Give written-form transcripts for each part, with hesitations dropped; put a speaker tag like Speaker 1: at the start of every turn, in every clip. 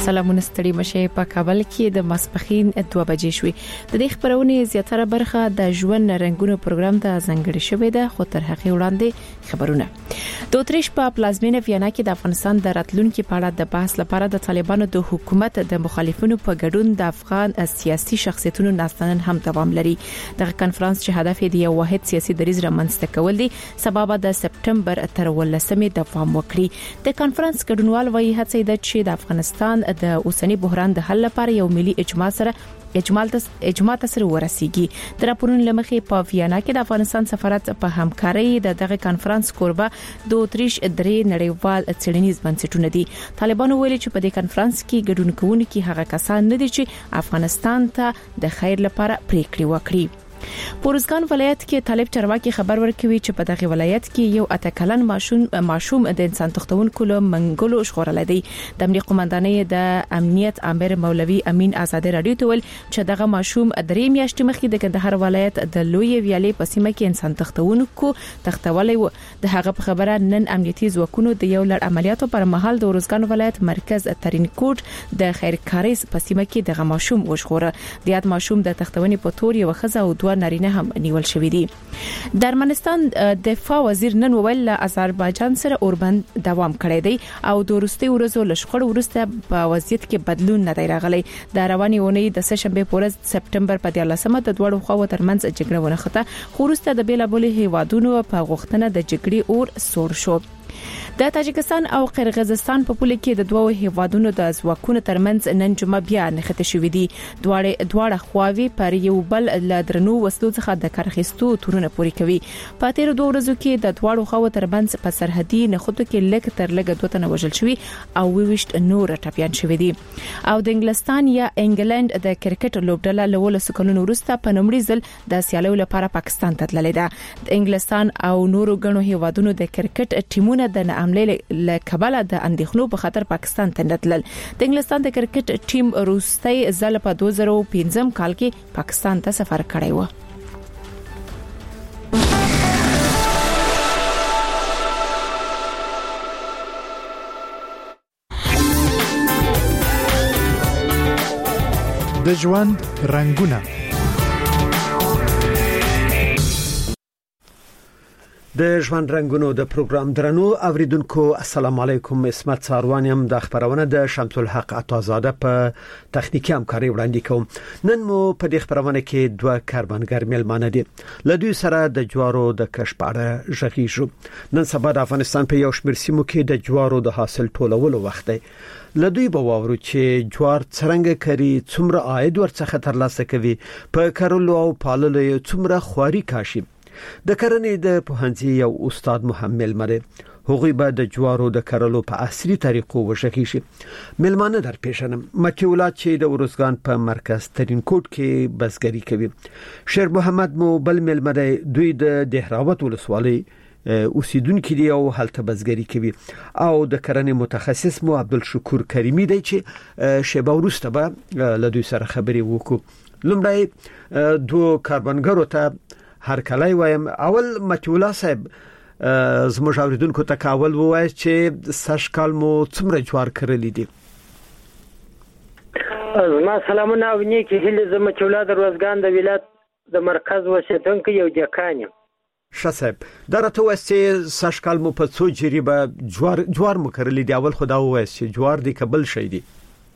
Speaker 1: سلامونه ستړي مشه په کابل کې د ماسپخین 2 بجې شوې د دې خبرونه زیاتره برخه د ژوند رنگونو پروګرام ته ځانګړې شوې ده خو تر هغه وړاندې خبرونه د اتریش په پلازمینه ویانا کې د افغانستان د راتلونکو په اړه د بحث لپاره د طالبانو د حکومت د مخالفینو په ګډون د افغان سیاسي شخصیتونو ناستنن هم دوام لري د کانفرنس چې هدف یې یو واحد سیاسي دریځ رامنځته کول دي سبب د سپټمبر تر 18 دوام وکړي د کانفرنس ګډونوال وایي هڅه ده چې د افغانستان د اوسنی بحران د حل لپاره یو ملي اجماع سره ورسیږي د راپورونو لمخې په ویانا کې د افغانستان سفارت په همکارۍ دغه کانفرنس کوربه د اتریش درې نړیوال څېړنیز بنسټونه دي طالبانو ویلي چې په دې کانفرنس کې ګډون کوونکي هغه کسان نه دي چې افغانستان ته د خیر لپاره پریکړې وکړي پورزګان ولایت کې طالب چرواکي خبر ورکوي چې په دغه ولایت کې یو اتکلن ماشوم د انسان تختونکو له منګلو شغورل دي د امنیت قومندانۍ د امنیت امر مولوي امین آزاد رادیو ته ول چې دغه ماشوم درې میاشتې مخکې د کندهار ولایت د لوی ویالې په سیمه کې انسان تختونکو تختولې و د هغه په خبره نن امنیتي ځواکونو د یو لړ عملیاتو پر مهال د پورزګان ولایت مرکز ترینکوټ د خیرکاري په سیمه کې دغه ماشوم وشغوره د یاد ماشوم د تختونې په تور یو خزه او نارینه هم نیول شوې دي د ارمنستان دفاع وزیر نن ویل آذربایجان سره اوربند دوام کړی دی او د روسي ورځو لشخړ ورسته په وضعیت کې بدلون نه دی راغلی د رواني اونۍ د سهشنبه په ورځ سپټمبر په 13مه د دوړو خواو ترمنځ جګړه ونخته خو وروسته د بیلابل هیوادونو په غوښتنه د جګړې اور سوړ شو د تاجکستان او قرغیزستان په پوله کې د دوه هیوادونو د ځواکونو ترمنځ نن جمعه بیا نښته شوې دي دواړه خواوې پر یو بل ل درنو وسلو څخه د کارخستو تورونه پوري کوي په تیر 2 ورځو کې د دواړو خواو ترمنځ په سرحدي نښتو کې لږ تر لږه 2 تنه وژل شوي او 20 نور ټپيان شوي دي او د انګلستان یا انګلند د کرکټ لوبډله له ولسو کلونو وروسته په نومړي ځل د سیالیو لپاره پاکستان ته تللې ده د انګلستان او نورو غنو هیوادونو د کرکټ ټیمونه د عملې له کبله د اندېښنو په خاطر پاکستان ته نتلل د انګلستان د کرکټ ټیم روسي ځل په 2015 کال کې پاکستان ته سفر کړی و
Speaker 2: د ژوند رنگونه
Speaker 3: د ژوند رنگونو د پروګرام درنو اوریدونکو السلام علیکم اسمت ساروانیم د خبرونه د شمس الحق عطازاده په تخنیکی همکاري وړاندې کوم نن مو په دې خبرونه کې دوه کاربنګر ملمانه دي لدوی سره د جوارو د کښت په اړه ژغېږو نن سبا د افغانستان په یو شمېر سیمو کې د جوارو د حاصل ټولولو وخت دی لدوی به واورو چې جوار څنګه کری څومره عاید ورڅخه ترلاسه کوي په کارولو او پاللو څومره خواري کاشي د کرنې د پوهنځي یو استاد محمد مره هغوی به د جوارو د کرلو په عصري طریقو وشکی شي ملمانه در پیشنم مکیولات چې د ورزګان په مرکز ترینکوټ کې بزګری کوي شیر محمد مو بل ملمره دوی د دهراوت ولسوالۍ اوسیدونکو دی او هلته بزګری کوي او د کرنې متخصص مو عبدالشکور کریمی دی چې شیبه ورسته به له دوی سره خبري وکړو لومړی دوه کاربنګرو ته هر کله وایم اول متولا صاحب زموږ اوریدونکو ته کاول وایي چې سشکال مو څومره جوار کړل دي
Speaker 4: ما سلامونه او نیکی هله زموږ چولا د روزګان د ولایت د مرکز وشتونکو یو ځکانم
Speaker 3: شصب درته وسه سشکال مو په څو جریبه جوار مو کړل دي اول خدا وایي چې جوار دی قبل شي دي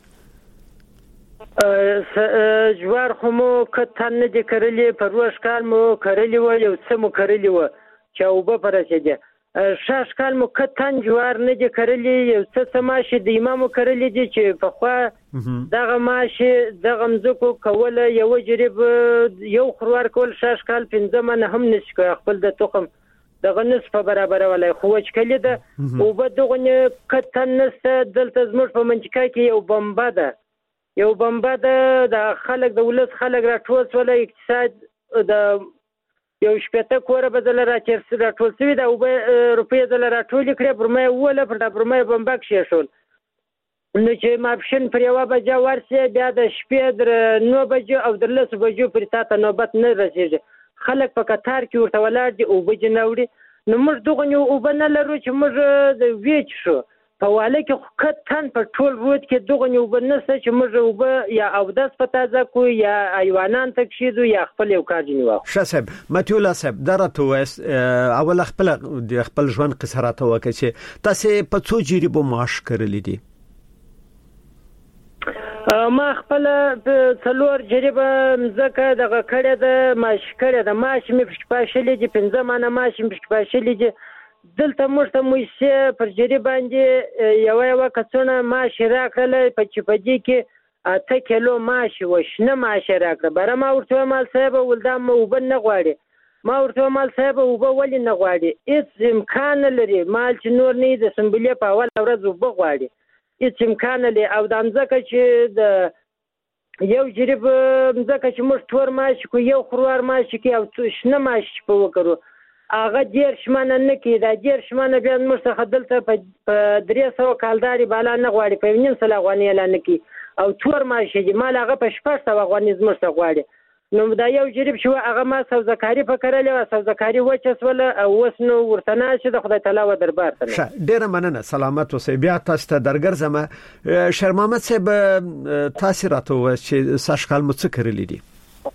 Speaker 4: جوار خو مو کتن نه دي کړلې په روش کال مو کړلې و یو څه مو کړلې و چې او به پرسیده شاش کال مو کتن جوار نه دي کړلې یو څه ماشه د امامو کړلې دي چې په خوا دغه ماشه دغه مزکو کوله یو جریب یو خروار کول شاش کال 15 نه هم نشي خپل د تخم دغه نصف برابر ولای خو چې کله ده او به دغه کتن نسته دلته زموږ په منځکا کې یو بمبا ده یو بمبا د خلک د ولس خلک راټول سول اقتصاد د یو شپته کوره بدل راټول شوی دا او روپیه دل راټول کړي پر مې وله پر مې بمبا کې شول نو چې ماپشن پر یو بجا ورسې بیا د شپې در 9 بجو او در 10 بجو پر تاسو نوبت نه رسیږي خلک په قطار کې ورته ولاړ دي او بجناوړي نو موږ دغه یو وبنه لرو چې موږ د ویچ شو په واله کې کتن په ټول وود کې دغه یو بنسته چې موږ وب یا او داس په تازه کو یا ایوانان تکشیدو یا خپل یو کار جنوا
Speaker 3: شاسب متیولا صاحب درته وس اول خپل ژوند قصراته وکړي چې تاسو په څو جریبو معاش کړلې دي
Speaker 4: ما خپل څلور جریبه مزکه دغه کړه د ماش کړه د ماش می پښپاشلې دي 15 مانه ماش می پښپاشلې دي دلته موږ ته موږ پر جریبه باندې یو کڅونه ماش راکړل په چپدي کې 8 کیلو ماش وشنه ماش راکړه بره ما ورته مال صاحب ولدم وبن غواړي ما ورته مال صاحب وب ولې نه غواړي هیڅ امکان لري مال چې نور نه د سمبلې په اول ورځ وب غواړي هیڅ امکان لري او د امزکه چې د یو جریب امزکه چې موږ تور ماش کو یو خروار ماش کې او شنه ماش په وکړو هغه ډیر شمنه نه کی دا ډیر شمنه بیا موږ څخه دلته په 300 کالداري بالا نه غواړي په 900 غواني اعلان کی او تور ماش چې مال هغه په 600 غواني زموږ څخه غواړي نو دا یو جریب شو هغه ما سوزکاری فکرله او سوزکاری وچسوله او وسنو ورتنه چې د خدای تعالی و دربار ته
Speaker 3: ډیره مننه سلامت اوسئ بیا تاسو ته درګرځم شیر محمد صاحب تاسو راته و چې ساشکال مو څه کړی دي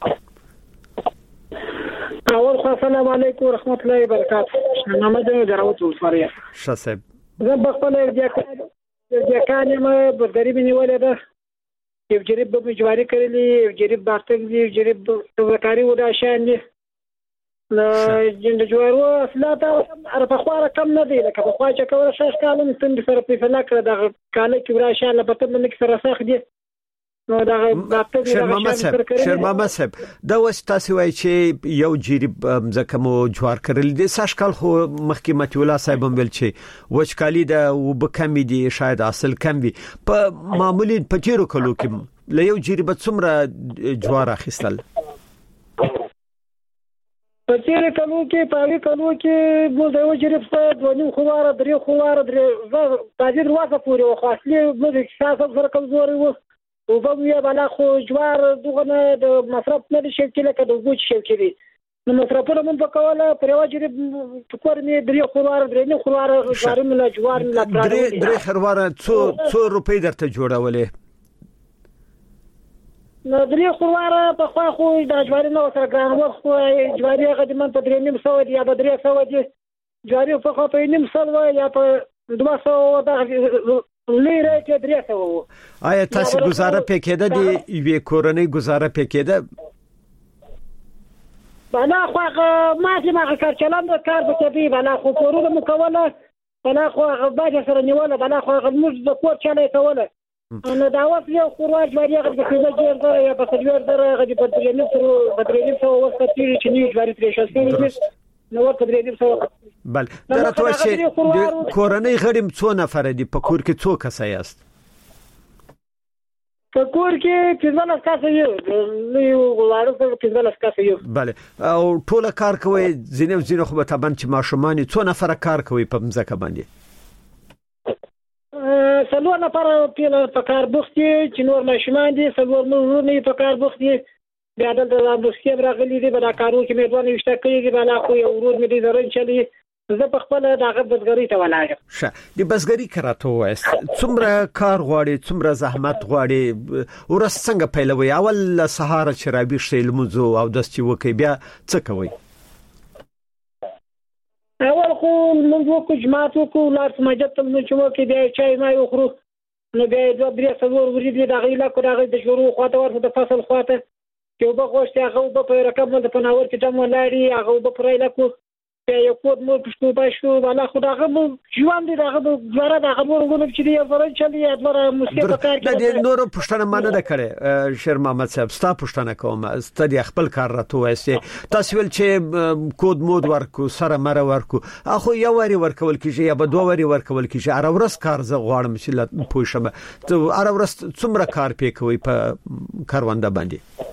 Speaker 5: اول خو السلام علیکم ورحمت الله وبرکاته محمد دراوت ولفاریا
Speaker 3: شاسب
Speaker 5: زه بخپل د کانه برګری بنولې ده یو جریب به جواری کړلی یو جریب بارتک دی یو جریب وکاري ودا شان دي نو جند جوارو اصلاته ار په خواره کم نه دی لکه په خوا چې کوله شاش کالم تند سره په فلا کړ د کاله کې ورا شان له پته من کې سره ساخ دي نو دا بارتک
Speaker 3: شیر محمد صاحب دا وس تاسو وای چې یو جریب ځکه مو جوار کړل دي ساش کال خو مخکې متولا صاحب هم ویل چې وچکالي دا وب کم دي شاید اصل کم وي په معمولی په تیرو کلو کې له یو جریب څومره جوار اخیستل
Speaker 5: په تیر کلو کې په کلو کې مو د یو جریب څخه دونیم خواره درې خواره درې تاجر واسه پورې واخلي مو د شاسو سره کمزوري وو او په یوه بالا خو جوار دغه د مصرف نه شي کله د وګړي شي کړي نو مصرفونه مون په کوله پر یو جریب ټکور می درې خواره درې نه خواره جوار نه جوار نه
Speaker 3: درې خواره څو روپۍ درته جوړولې
Speaker 5: نو درې خواره په خوا خو د جواری نو سره ګران وخت خو جواری قدیمن په 300 دی یا په 300 دی جواری په خوا په 900 یا په 200 دا لیره کې 300
Speaker 3: آیا تاسو گزاره پکېده دی یوه کورنۍ گزاره پکېده
Speaker 5: بنا خو ما چې ما کار چلام د کار په کې بنا خو کورونه مکوله بنا خو باجه سره نیوله بنا خو موږ د کور چاله کوله نو دا اوس یو خورواج جواری هغه د کله جوړ یا په تجربه درغه د پټرینې سره بدرېنې سره وسته چې نیو جواری ترې شاسې نو ورته درېنې سره
Speaker 3: بل درته چې د کورنۍ غړي څو نفر دي په کور کې څو کس یاست
Speaker 5: په کور کې 15 کس یو یو غواړو چې 15 کس یو
Speaker 3: bale او ټول کار کوي زینو خو به تبان چې ماشومان څو نفر کار کوي په مزکه باندې
Speaker 5: سلور نفر په کار بوختي چې نور ماشومان دي سلور مرونه په کار بوختي بیا د بوختي راغلي دي بل کارو کې مې دوه نشته کوي بل خو یو ورور مې دي درن چلی زه په خپل دغه بزګری ته ولاړم
Speaker 3: شه د بزګری کراته وایس څومره کار غواړي څومره زحمت غواړي ورس څنګه پیلوي اول سهار شرابي شیل موزو او دستي وکي بیا څه کوي
Speaker 5: اول خو موږ کو جماعت کو لار سمجت نو چې وکي بیا چای ما یو خرو نو بیا د درې څلور ورځې د غیلا کو دغه د شروع خواته ورته د فصل خواته چې وبغوشته هغه په رقم د پناور کې دمو لاري هغه په پرایلا کو یو کود مو پښتو پښتو بالا خدای مو ژوند دی دغه زړه دغه مورګونو چې دی ورن چلی ادوره موسیقي کار کوي
Speaker 3: د نورو پښتنه مانه ده کړي شیر محمد صاحب ستا پښتنه کوم ستدي خپل کار راته وایسته تاسو ول چې کود مود ورکو سره مره ورکو اخو یو وری ورکول کیږي یا به دوه وری ورکول کیږي اره ورس کار ز غواړم چې پوښم ته اره ورس څومره کار پې کوي په کارونده باندې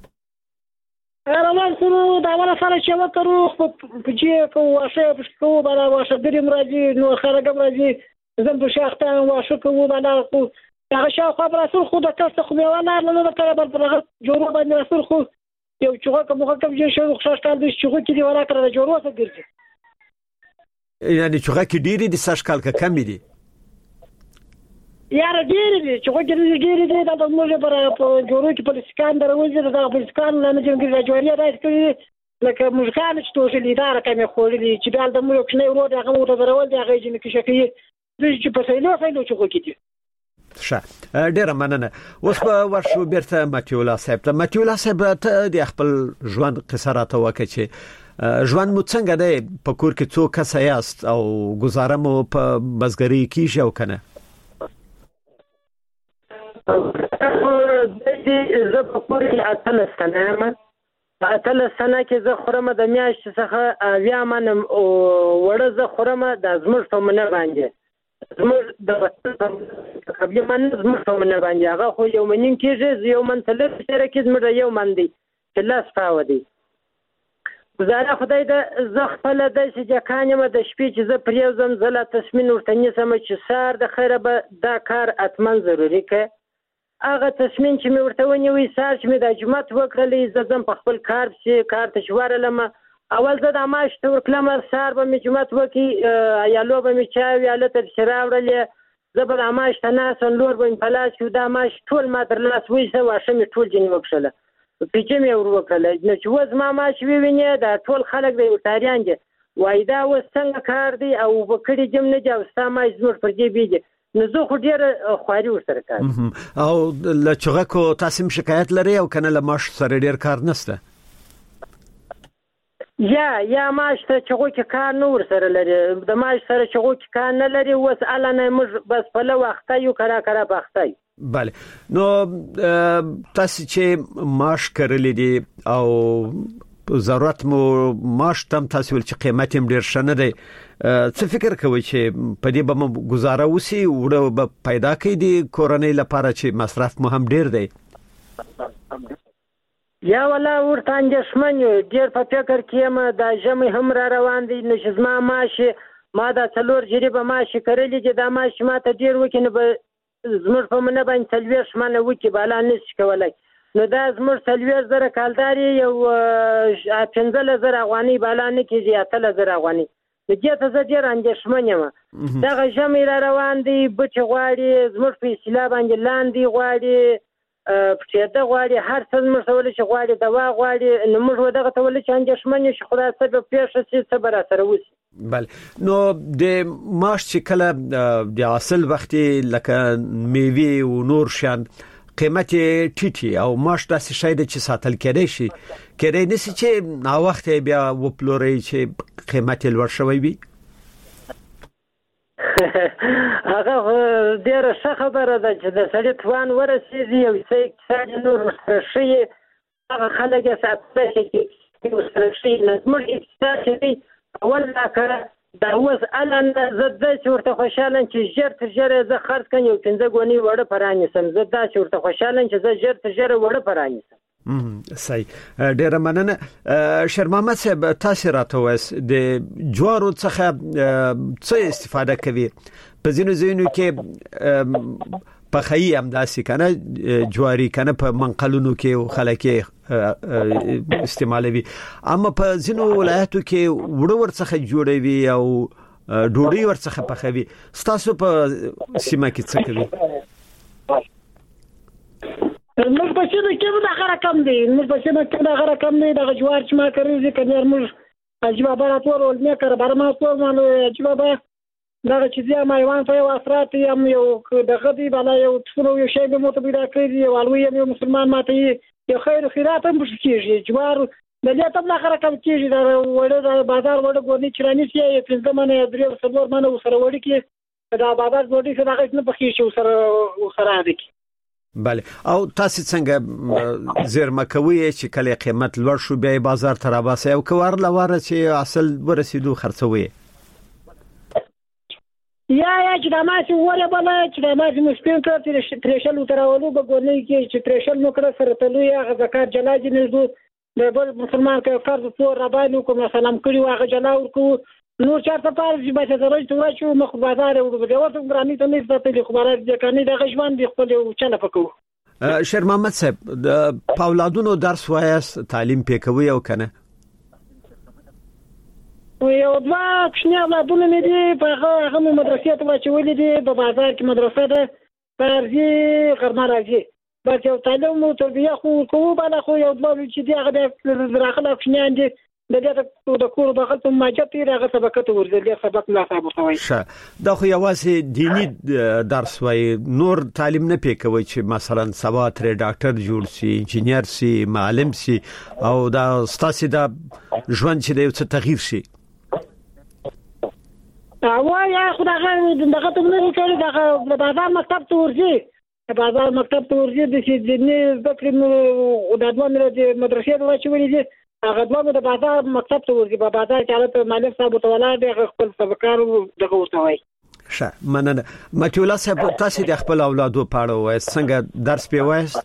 Speaker 5: روان سره دا ولا سره چې وکړو په چې کو واشه په بلا واشه د مرادي نو خرګم راځي زم په شاخته واشه کو بلا خو هغه شاو خبر اصل خو د کسته خو نه نه کړه بل پر جوړو باندې اصل خو یو چوغه کوم کوم چې شو خوشاش کال د چوغه کې دی ولا کړه جوړو څه ګرځي
Speaker 3: یعنی چوغه کې ډیری د ساش کال کا کم دي
Speaker 5: یاره ډېرې دي چې خوږې ډېرې دي دا موږ په جوړو کې په سکان دروځي دا په سکان نه چې جوړي راځي کړي لکه مشکان چې توشلې دا رقم خورلې چې دا د موږ کنه ورو دا هغه ته درول دا هغه چې شکی چې په سیلو چې خوږې دي
Speaker 3: ښه ډیره مننه. اوس په ورشو بیرته ماتیولا صاحب ته. ماتیولا صاحب ته د خپل ژوند قصه راته وکړي چې ژوند مو څنګه دی، په کور کې څو کس یاست او گزاره مو په بزګري کیږي او کنه؟
Speaker 4: زه په کور کې 18 سنه یم. 18 سنه کې زه خورم د میاشتې څخه 20 منم او وړه زه خورم د زموږ په منه باندې زموږ د قبل من زموږ په منه باندې هغه خو یو منین کېږي یو من تل سره کې زموږ یو من دی چې لاس پاو دی. زه خدای د زه خپل د سجکانم د شپې چې زه پریوزم زله تصمیم ورته نیسم چې سار د خیره به دا کار اتمن ضروری کې هغه تصمیم چې مې ورته ونیوي سار چې مې د جمعت وکړلې زه ځم په خپل کار ته شوارلم. اول زه د ماش ته ورکلم سار به مې جمعت وکي یا لو به مې چا ویاله ته شراوړلې زه به د ماش ته ناسن لور به په لاس کې دا ماش ټول ما در لاس وېسه واشه مې ټول جن وکړله پیچې مې ور وکړله نو چې وز ما ماش ویني دا ټول خلک د وټاریان دي وای دا وس څنګه کار دی او بکړي جم نه جوستا ما زموږ پر دې بيږي نو زه خو ډیر خواري ورسره کوم.
Speaker 3: او لچغه کو تاسو شکایت لري او کنه لماش سره ډیر کار نشته؟
Speaker 4: یا ماش ته چغو کې کار نه ورسره لري د ماش سره چغو کې کار نه لري وس الانه موږ بس په لو وخت یو کرا بختای.
Speaker 3: بله نو تاسو چې ماش کړلې دي او ضرورت مو ماش تم تاسو چې قیمت هم ډیر شنه دی څه فکر کوئ چې په دې به مو گزاره وسی وړو به پیدا کړي دي کورنۍ لپاره چې مصرف مو هم ډیر دی؟
Speaker 4: یا ولا ورته اندېښمن یو ډیر په فکر کې ما د ژمي هم را روان دي نشزما ماشي ما دا څلور جریبه ماشي کړلې چې دا ماشي ما ته ډیر وکینه به زموږ په منه باندې تلويش منه وکي بالا نس کولای نو دا زموږ تلويش زره کالداري یو 15000 افغاني بالا نه کیږي 3000 افغاني دغه ته زه ډیر اندېښمن یم. دا ژمي را روان دي بچ غواړي زموږ په اصطلاح باندې لاندې غواړي پټه غواړي هر څه مسول شي غواړي دوا غواړي نو موږ دغه ته ول چې اندېښمن شي خدای سبب پیښ شي صبر سره وسی.
Speaker 3: بله نو د ماش چې کله د اصل وختي لکه میوه او نور شان قیمت ټیټي او ماش داسې شاید چې ساتل کېدای شي کېدای نشي چې نا وخت بیا وپلوري چې قیمت لوړ شوی وي.
Speaker 4: هغه ډیره ښه خبره ده چې د سړي توان ورسېږي او چې اقتصاد نور شي هغه خلک یې ساتل شي ورسېږي نو موږ اقتصاد چې اول ځکه دا اوس الان زده چې ورته خوشاله چې ژر زه خرڅ کړم یو 15 غونی وړه پرانیسم زده چې ورته خوشاله چې زه ژر وړه پرانیسم.
Speaker 3: صحیح ډیره مننه. شرمامت صاحب تاسو راته واس د جوارو څخه څه استفاده کوي؟ په ځینو کې په خی هم داسې کنه جواری کنه په منقلونو کې خلک استعمالوي اما په ځینو ولایتو کې وړو ورڅخه جوړوي او ډوډۍ ورڅخه پخوي. تاسو په سیمه کې څه کوي؟
Speaker 5: موږ په سیمه کې دا رقم دی دا جوار چې ما کوي کنه موږ عجیب براتور ولنه کړ برما تو مانو عجیب دا چې زه ما یوان په واسرات یم یو دغه دی بالا یو څلو یو شی به مو ته پیدا کړی یو الوی یو مسلمان ماته یو خیر خیرات هم بشکیږي جوار د دې ته بل رقم کیږي دا وړه بازار وړه ګورنی چرانی سي 15 منه درې څلور منه وسره وړي کې دا بازار ګورنی څخه هغه نه بخښي شو سره دي.
Speaker 3: بله او تاسو څنګه زیرمه کوي چې کله قیمت لوړ شو بیا بازار ته راوځي او کوار لواره چې اصل ورسېدو خرڅوي
Speaker 5: یا چې دا ماشي وره بل چې دا ماشي مشکل کړی ترشل وتراولو به ګورنی کې چې ترشل نو کړ سره تلو یا زکات جلاجي نه دو د بل مسلمان کې فرض پور ربانو کوم سلام کړی واغه جلا ورکو نور چارته پاره چې به درځي ته چې مخ بازار ورو ورته ګرانی ته نه ستې خبرات ځکه د غشوان دی خپل چنه پکو.
Speaker 3: شیر محمد صاحب د پاولادونو درس وایس تعلیم پکوي او کنه
Speaker 5: یو دوا کښنه اولادونه نه دي په هغه مدرسې ته واچولې دي په بازار کې مدرسه ده پارځي غرمه راځي بلکې یو تعلیم او تربیه خو کوو بالا خو یو ډول چې دی هغه د راخله کوچنیان دي د دې د کور بغل په ماجت هغه سبق ته ورځي سبق لا صاحب وي
Speaker 3: دا خو یوازې دینی درس وای نور تعلیم نه پېکوي چې مثلا سبا تر ډاکټر جوړ شي انجینیر شي معلم شي او دا ستاسو د ژوند چې د یو څه تغییر شي
Speaker 5: وایا خدای دغه ته نه کوي دغه بازار مکتب ته ورځي بازار مکتب ته ورځي د چې د ذکر او د دوه د مدرسې د واچولې دي هغه دوه د بازار مکتب ته ورځي په بازار کې حالت مالک صاحب ته ولاړ دی خپل سبقار دغه ورته وای
Speaker 3: مننه متولا صاحب تاسو د خپل اولادو پاړو وای څنګه درس پیوایست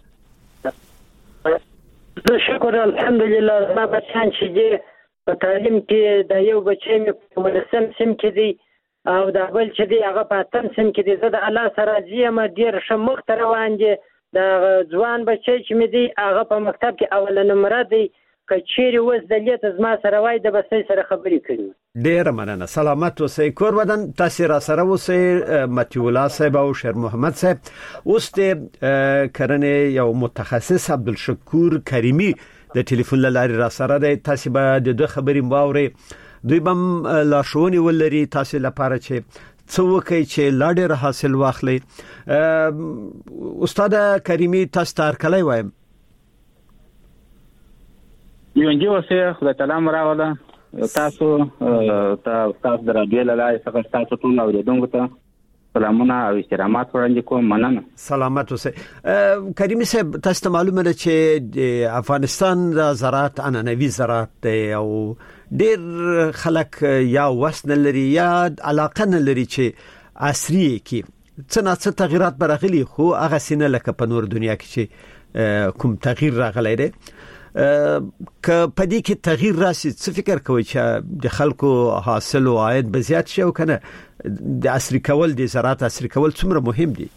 Speaker 4: شکر الحمدلله ما بچان چې په تعلیم کې د یو بچی په مدرسې سم کې دی او د بل چې دی هغه په تم سم کې دی زه د الله سره زیمه ډیر شمخ تر روان دي د ځوان بچی چې مې دی هغه په مکتب کې اول نمبر دی کچېری وز د لیت زما سره وای د بسې سره خبرې کړي
Speaker 3: ډیر مننه سلامت اوسئ کور ودان تاسو را سره اوسئ متولا صاحب او شیر محمد صاحب اوس د کرنې یو متخصص عبدالشکور کریمی د ټلیفون لارې را سره دی تاسو به د دوه خبرې ماوري دوی بم لاشونی ولري تاسو لپاره چې څوکې چې لاډر حاصل واخلي استاد کریمی تاسو تار کله وایم
Speaker 6: یونجی وسه خدای تعالی مراوله تاسو د رادیو لای څخه تاسو ټول اوریدونکو ته سلامونه او احترامات وړاندې کوم مننه
Speaker 3: سلامت اوسئ کریمی صاحب تاسو ته معلومه ده چې د افغانستان د زراعت عنعنوي زراعت دی او ډېر خلک یا وسن لري یا علاقه نه لري چې عصري کې څه تغیرات برغلي خو هغه سینه لکه په نور دنیا کې چې کوم تغییر راغلی دی که پدې کې تغییر راشي څه فکر کوي چې د خلکو حاصل او عاید به زیات شي او کنه د عصري کول د زراعت عصري کول څومره مهم دي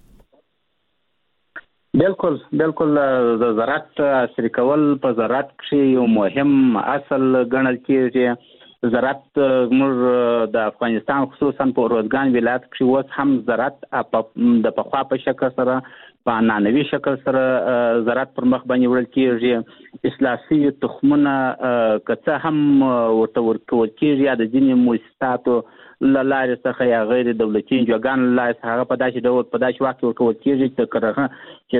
Speaker 6: بالکل د زراعت عصري کول په زراعت کې یو مهم اصل ګڼل کېږي زراعت موږ د افغانستان خصوصا په روزګان ولایت کې اوس هم زراعت د پخوا په شکل سره په عنعنوي شکل سره زراعت پر مخ باندې وړل کېږي اصلاحي تخمونه کڅه هم ورته ورکول کېږي د ځینې مؤسساتو لاره څخه یا غیر دولتي جوګان لاره څخه په داسې ډول په داسې وخت ورکول کېږي چې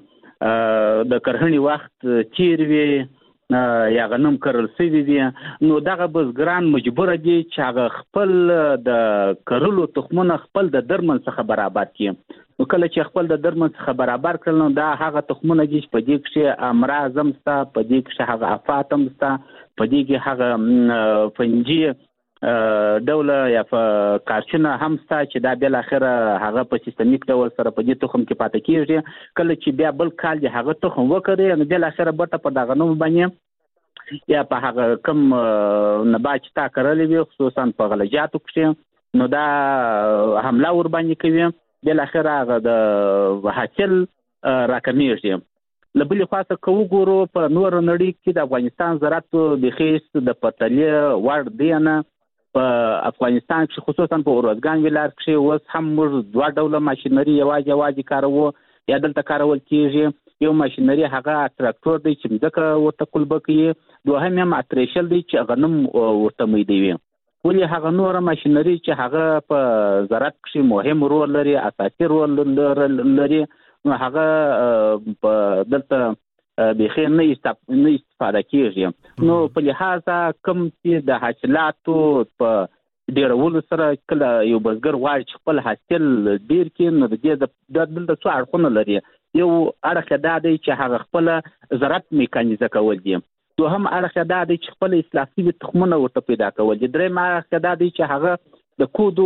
Speaker 6: د کرهنې وخت تیر وي یا غنم کرل سوي دي نو دغه بزګران مجبور دي چې هغه خپل د کرلو تخمونه خپل د درمن څخه برابر کړي نو کله چې خپل د درمن څخه برابر کړل نو دا هغه تخمونه دي چې په دې کې امراض هم شته په دې کې هغه آفات هم شته په دې کې هغه فنجي دوله یا کارچونه هم شته چې دا بل اخره هغه په سیستمیک ډول سره په دې تخم کې پاتې کیږي کله چې بیا بل کال دی هغه تخم وکړي نو بل اخره برته په دغه نوم باندې یا په هغه کم نبات تا کړلې وي خصوصا په غلجاتو کې نو دا حمله ور باندې کوي بل اخره هغه د حاصل راکمیږي لبلې خاصه کوو ګورو په نور نړۍ کې د افغانستان زراعت د خیس د پټلې ور دی نه په افغانستان کې خصوصا په روزګان ولایت کې اوس هم موږ دوه ډوله ماشينري یوازې کارو یا دلته کارول کېږي یو ماشينري هغه تراکتور دی چې ځکه ورته کولبه کوي دوهم هم اتریشل دی چې غنم ورته میدوي ولې هغه نور ماشينري چې هغه په زراعت کې مهم رول لري اساسي رول لري نو هغه په دلته بخیر نه استفاده کیږي نو په لحاظه کوم چې د حاصلاتو په ډیرولو سره کله یو بزګر غواړي چې خپل حاصل ډیر کړي نو د دې دلته څو اړخونه لري یو اړخ دا دی چې هغه خپل زراعت میکانیزه کول دي دوهم اړخ دا دی چې خپل اصلاحي تخمونه ورته پیدا کول دي دریم اړخ دا دی چې هغه د کود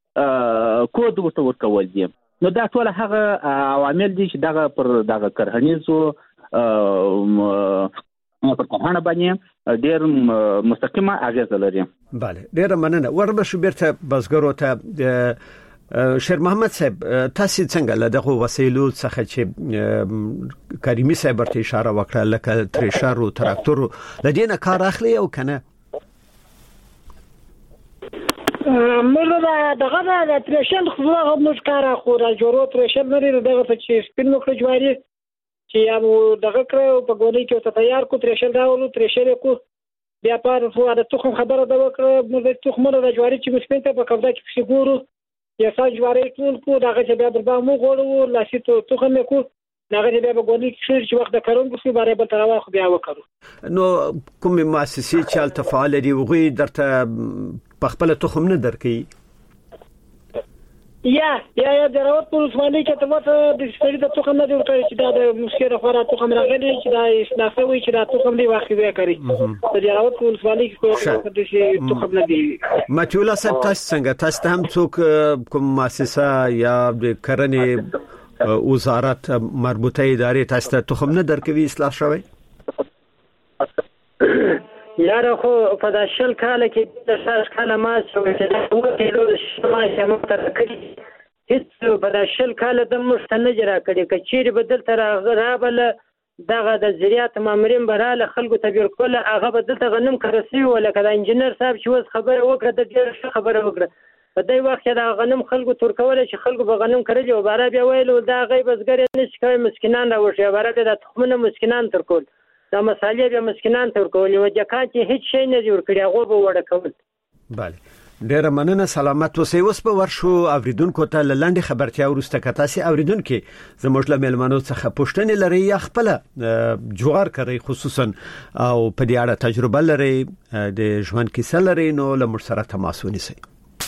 Speaker 6: ورته ورکول دي نو دا ټول هغه عوامل دي چې دغه پر دغه کرهنیزو پر کرهنه باندې ډېر مستقیمه اغیزه لري
Speaker 3: bale ډېر مننه وربه شو بیرته بزګرو ته شیر محمد صاحب تاسو څنګه له دغه وسایلو څخه چې کریمی صاحب ورته اشاره وکړه لکه تریشر او تراکتور د دې نه کار اخلي او کنه
Speaker 5: موږ دغه د تریشن خو موږ کار اخو را جوړو تریشن لري دغه چې سپین مخ جواري چې یو دغه کړو په ګونی کې ته تیار کو تریشن راولو تریشن کو بیا په فواره تخم خبره دا وکړه موږ تخمونه د جواري چې مسپین ته په قبضه کې فګورو یا سال جواري ټول کو دغه چې بیا دربا مو غوړو لاسي تخم کو دغه بیا په ګونی کې چې وخت د کارون په باره به تر واخ بیا وکړو
Speaker 3: نو کوم مؤسسې چې التفاعل دی وغوي درته په خپل تخم نه درکې
Speaker 5: یا دراوت په ولسوالۍ کې ته وته د سړي د تخم نه ورکړي چې دا د مسکره خورا تخم راغلي چې دا اصلاح وي چې دا تخم دی واخلي کوي د دراوت په ولسوالۍ کې د شي تخم نه دی
Speaker 3: ماتولا صاحب تاسو څنګه تاسو هم څوک کوم مؤسسه یا د کرنې وزارت مربوطه ادارې تاسو ته تخم نه درکوي اصلاح شوی
Speaker 4: یاره خو په د شل کال کې د شاش کال ما شوې چې د کیلو شما شمو تر کړی هیڅ په د شل کال د مشتنه جرا کړی کچېری بدل تر غرابل دغه د زریات مامورین براله خلکو تبیر کول هغه بدل ته غنم کرسي ولا کله انجنیر صاحب چې وس خبره وکړه د ډیر خبره وکړه په دې وخت دا غنم خلکو تور کول چې خلکو به غنم کړی او بارا بیا ویل دا غي بسګر نه شکوي مسکینان راوښي بارا د تخمونه مسکینان تر کول دا مسالې به مسکینان تر کول او د کان چې هیڅ شي نه جوړ کړی هغه به وړه کول
Speaker 3: bale ډیر مننه سلامت اوسئ اوس په ورشو اوریدونکو ته لاندې خبرتیا ورسته کتاسي اوریدونکو زموږ له ملمنو څخه پوښتنې لري یا خپل جوار کوي خصوصا او په دې اړه تجربه لري د ژوند کیسه لري نو له موږ سره تماس ونیسئ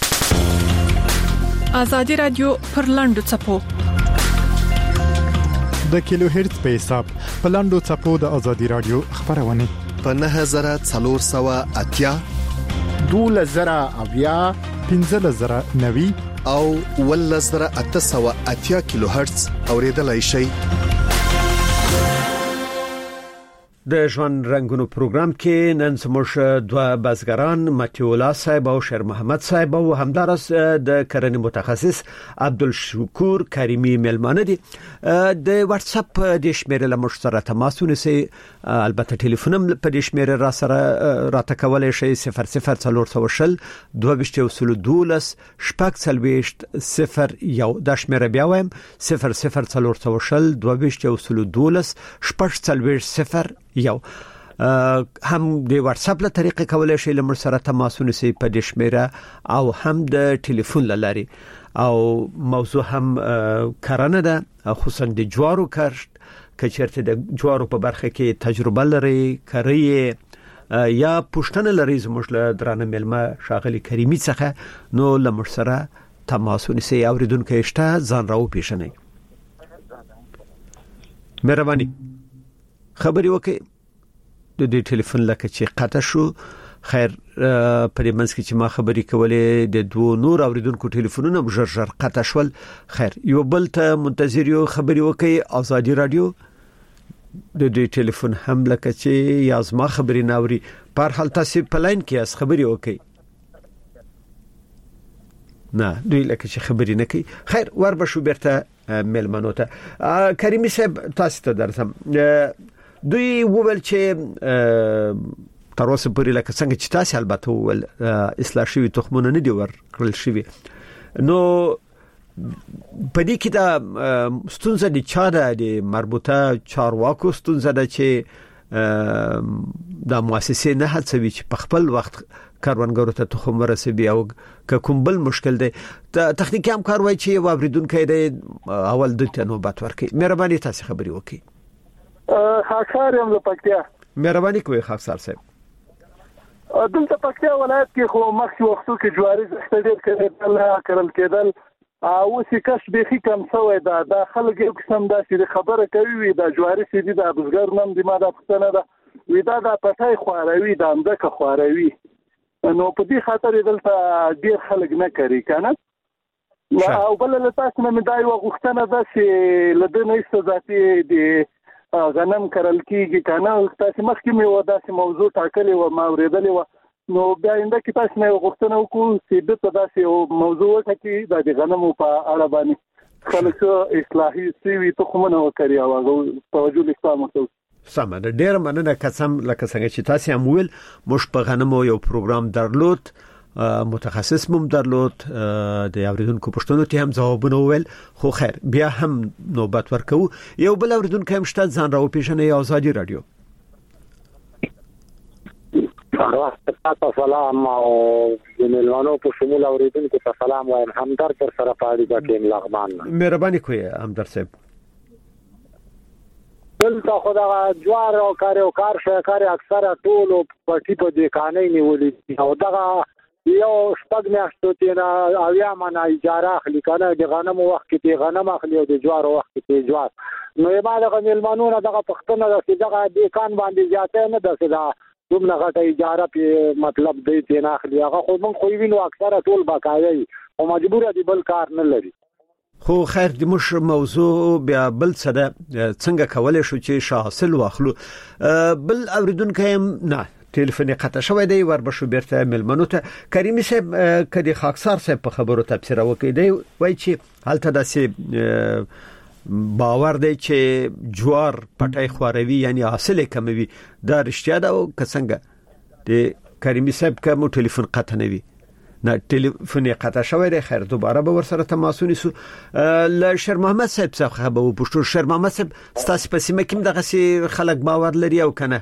Speaker 7: آزادی رادیو پر لاندو چپو
Speaker 2: د کیلو هرتز په حساب په لاندو چپو د آزادی رادیو خبرونه
Speaker 8: په 9480
Speaker 2: 2000 1590
Speaker 8: او 1880 کیلو هرتز اوریدلای شئ
Speaker 3: د ژوند رنگونو پروګرام کې نن زموږ دوه بازګران متیولا صاحب او شیر محمد صاحب او همدارس د کرنې متخصص عبدالشکور کریمی ملمانه دي د واتس اپ د شمیرې له مشترک تماس ونیسئ البته ټلیفون په د شمیرې را سره راته کولای شئ 0040 2212 شپږ سلويشت 01 د شمیرې بیا وایم 0040 2212 شپږ سلويشت 01 هم د واتس اپ له طریقې کولای شئ لمر سره تماس ونیسئ په د شمیره او هم د ټلیفون لاري او موضوع هم کرنه ده خصوصا د جوارو کښت کچرته د جوارو په برخه کې تجربه لري کوي یا پښتنه لري زموږ له درانه ملما شاغلي کریمی څخه نو لمر سره تماس ونیسئ اوریدونکو شته ځان راو پیښنئ مهرباني خبري وکي د دې ټلیفون لکه چې قطع شو خیر په دې منځ کې چې ما خبري کولې د دوه نور اوریدونکو ټلیفونونه بجر قطع شول خیر یو بل ته منتظر یو خبري وکي آزادی رادیو د دې ټلیفون هم لکه چې یازما خبري ناوري پر حال تاسو په لاین کې اس خبري وکي نه دوی لکه چې خبري نه کوي خیر ور به شو برته ملمنو ته کریمی صاحب تاسو ته درځم دوی وویل چې تر اوسه پورې لکه څنګه چې تاسو البته ول اصلاح شوی تخمونه نه دی ورکړل شوی نو په دې کې دا ستونزه د چا د مربوطه چارواکو ستونزه ده چې د مؤسسې نه هڅوي چې په خپل وخت کاروانګرو ته تخم ورسوي او کوم بل مشکل دی تخنیکی همکار وایي چې یو اوریدونکو دی اول د نوبت ورکړي مهرباني تاسو خبري وکړئ
Speaker 9: خاصار یم له پکتیا
Speaker 3: مهرباني کوي خاصار صاحب
Speaker 9: دلته پکتیا ولایت کې خو مخکې وختو کې جواری ډېر کړل کېدل او چې کس به هی کم څوې دا خلک یو قسم دا چې خبره کوي دا جواری سي دي د بزګر نم دي ما دا پښتنه ده وی دا پټای خواروي د امدکه خواروي نو په دې خاطر دلته ډېر خلک نه کوي کنه او بل له تاسو نه مدای وغوښتنه ده چې لدې نه استزاتي دي غنم کرل کیږي کنه تاسو مخکې مې ودا چې موضوع ټاکلې و ما اوریدلې و نو بیا انده کې تاسو نه غوښتنه وکړو چې د تاسو یو موضوع ټاکي د غنمو په اړه باندې خلک اصلاحي سوي تخمونه وکړي او هغه توجه لیکم وکړو
Speaker 3: سمه ډیر مننه قسم لکه څنګه چې تاسو هم ویل مش په غنمو یو پروګرام درلود متخصص مم درلود د اوریدونکو پښتنو ته هم ځوابونه ویل خو خیر بیا هم نوبت ورکو یو بل اوریدونکو هم شته ځان راو پیژنې آزادي رادیو
Speaker 10: تاسو سلام او د ملوانو په شمول اوریدونکو ته سلام وایم همدرد در سره پاړی کې لغمان
Speaker 3: مهرباني کوئ همدرد صاحب
Speaker 10: دلته خدا جوار او کار شکر اکثره ټول پټي په دې کانې نیولې او دا یو شپږ میاشتو تینا اویا من اجاره اخلي کنه د غنمو وخت کې غنم اخلي او د جوار وخت کې جوار نو یې باندې ملمنونه دغه پښتنه د دغه د کان باندې ځاته نه دسه دومره غټه اجاره په مطلب دی تینا اخلي هغه خو مونږ خو وینو اکثره ټول بقایي او مجبور دي بل کار نه لري
Speaker 3: خو خیر د مش موضوع بیا بل څه ده څنګه کولای شو چې حاصل واخلو بل اوریدونکو نه ټلیفون قطع شوی دی وربشو بیرته ملمنو ته کریمي صاحب کدي خاکسار صاحب په خبرو تفسیر وکړي دی وای چې هلته داسې باور دی چې جوار پټای خوروي یعنی حاصل کموي دا رښتیا ده او څنګه د کریمي صاحب کوم ټلیفون قطع نه وي نه ټلیفون قطع شوی دی خیر دوباره به ورسره تماس ونیسو ل شیر محمد صاحب څخه به پښتو شیر محمد صاحب ستاسو په سیمه کې دغه خلک باور لري او کنه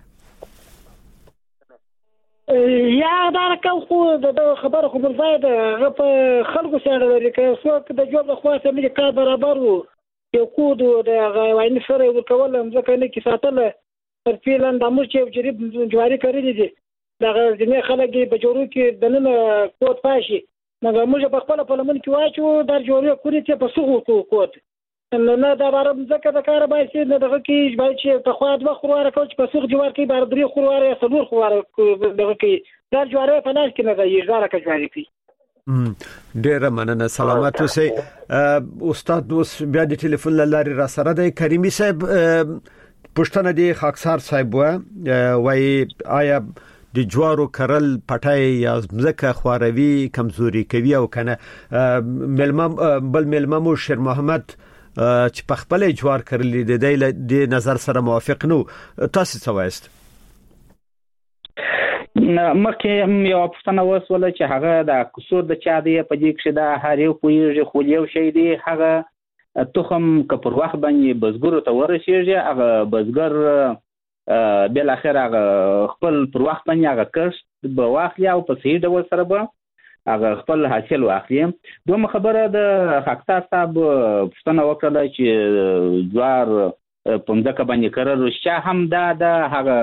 Speaker 5: یا دا خو د خبره خو مرزاید په خلکو سره لري که څوک د جوړ خو سمې کار برابر وو یو کود د غوښنې سره ورکول ځکه نه کې ساتله پر فعلن د امر چې جریب جواری کړی دي دا ځینې خلک په جوړو کې دنه کوټ پاشي مګر موږ په خپل پلمن کې واچو در جوړې کړی چې په سغو کوټ نه دا بارم ځکه د کار بایسي نه دغه کې باید چې په خوا د خورواره کوچ په سغ جوار کې بار درې خورواره یا څلور خورواره دغه کې در جوړې په لاس کې نه دی ځاره کې جوړې کی
Speaker 3: ډیر مننه سلامات اوسئ استاد اوس بیا د ټلیفون لاري را سره دی کریمي صاحب پښتنه دی خاکسار صاحب وای آیا د جوارو کرل پټای یا مزکه خوروي کمزوري کوي او کنه ملمم شیر محمد چې په خپل جوار کرلی د نظر سره موافق نو تاسو څه وایست
Speaker 6: مکه یو پښتنه وسوله چې هغه د قصور د چا دی په دې کې دا هر یو پویږي خو یو شی دی هغه تخم کپر وخت باندې بزګر ته ورسیږي هغه بزګر بل اخر هغه خپل پر وخت باندې هغه کښ به واخلي او په صحیح ډول سره به هغه خپل حاصل واخلي دوه خبره د خاکسار صاحب پښتنه وکړه چې جوار پمځکه باندې کړل رښتیا هم دا هغه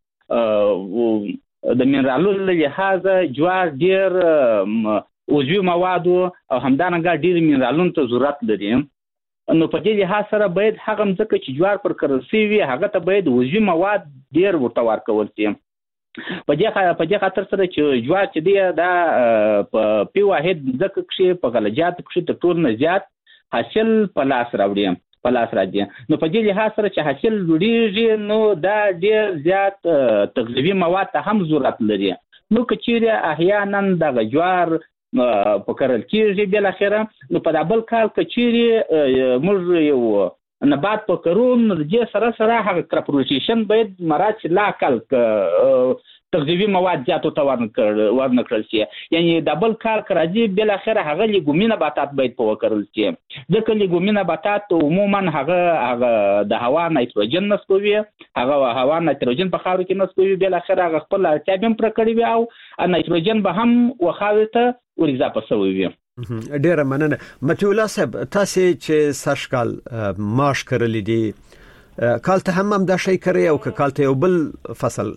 Speaker 6: د منرالونو له لحاظه جوار ډیر عضوي مواد او همدارنګه ډیر منرالونو ته ضرورت لري نو په دې لحاظ سره باید هغه ځکه چې جوار پر کرسي وي هغه ته باید عضوي مواد ډیر ورته ورکول شي په دې خاطر سره چې جوار چې دی دا په پی واحد ځکه کې په غلجات کې ته ټول نه زیات حاصل په لاس راځي نو په دې لحاظ سره چې حاصل لوړیږي نو دا ډیر زیات تغذیوي مواد ته هم ضرورت لري نو کچېره احیانا د جوار په کارل کېږي بل اخره نو په دابل کال کچېره موږ یو نبات په کرون د سره هغه کرپ روټیشن باید مراد لا کال تغذیوي مواد زیاتو ته ورنکړل شي یعنی دبل کار راځي بل اخره هغه لګومي نباتات باید په وکړل شي ځکه لګومي نباتات عموما هغه د هوا نایتروجن نسبوي هغه هوا نایتروجن په خاور کې نسبوي بل اخره هغه خپل اړتیا هم پر کړی وي او نایتروجن به هم وخاوته ورزا پسوي وي
Speaker 3: ډیر مننه متولا صاحب تاسو چې سرشکال ماش کړل دي کال ته هم دا شي کوي او کال ته یو بل فصل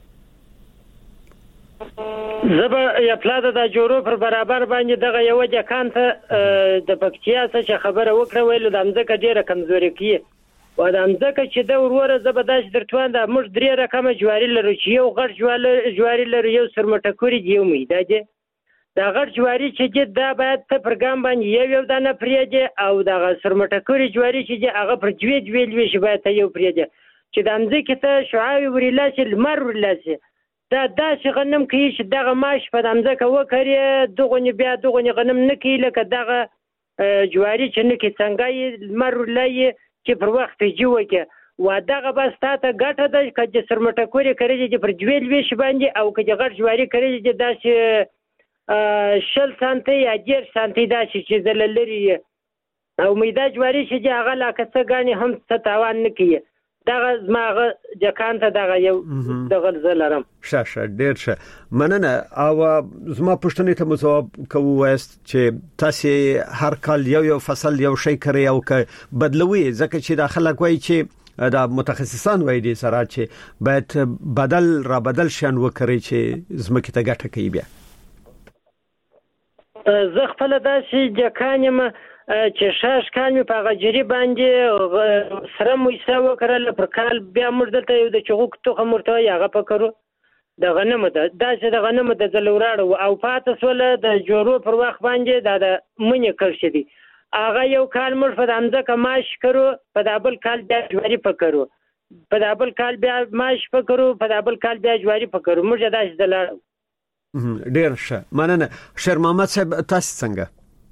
Speaker 4: زبا یا پلاده د جوړو پر برابر باندې دغه یو د کانته د پکتیا څخه خبره وکړه ویل د امزکه ډیره کمزوري کی و د امزکه چې د وروره زبداش درتوان د موږ درې رقمه جواری لرو چې یو غټ جواری لرو یو سرمټکوري دیو می دا غټ جواری چې دا باید ته پرګام باندې یو دانه پریږي او د سرمټکوري جواری چې هغه پر جوی شي باید یو پریږي چې د امزکه ته شعاوي ورلاسي لمر ورلاسي دا چې غنم کې چې دغه ماش په دمځکه وکړي دغه غنم نه کې لکه دغه جواری چې نه کې څنګه لمر لای چې پر وخت جوړ کې و دغه بس تاسو ګټه د کج سرمټکوري کړی چې پر جویل ویش باندې او کج غړ جواری کړی چې داسې شل سانتي یا 10 سانتي دا چې زللري او میده جواری چې هغه لا کڅ غاني هم ستاوان نه کیه دغه زماغه جکان ته دغه یو دغه زلرم
Speaker 3: شه ډیر شه مننه او زما پښتنې ته مجواب کوو واست چې تاسو هر کال یو فصل یو شی کوي او ک بدلوي ځکه چې داخله کوي چې دا متخصصان وایي دي سره چې باید بدل شان وکړي چې زمکه ته ګټه کوي بیا
Speaker 4: زه خپل داسې جکانم چې شاش کال می په غجری باندې سره مو یساو کړل پر کال بیا موږ دلته یو د چغوک توخه مرته یغه پکړو د غنمو د غنمو د زلوراړو او پاتس ول د جوړو پر وخت باندې د منی کړشي دي هغه یو کال موږ په دامزه کماش کړو په دابل کال بیا جواری پکړو په دابل کال بیا ماش پکړو په دابل کال بیا جواری پکړو موږ داش دلار
Speaker 3: ډیر ښه مننه شیر محمد صاحب تاسو څنګه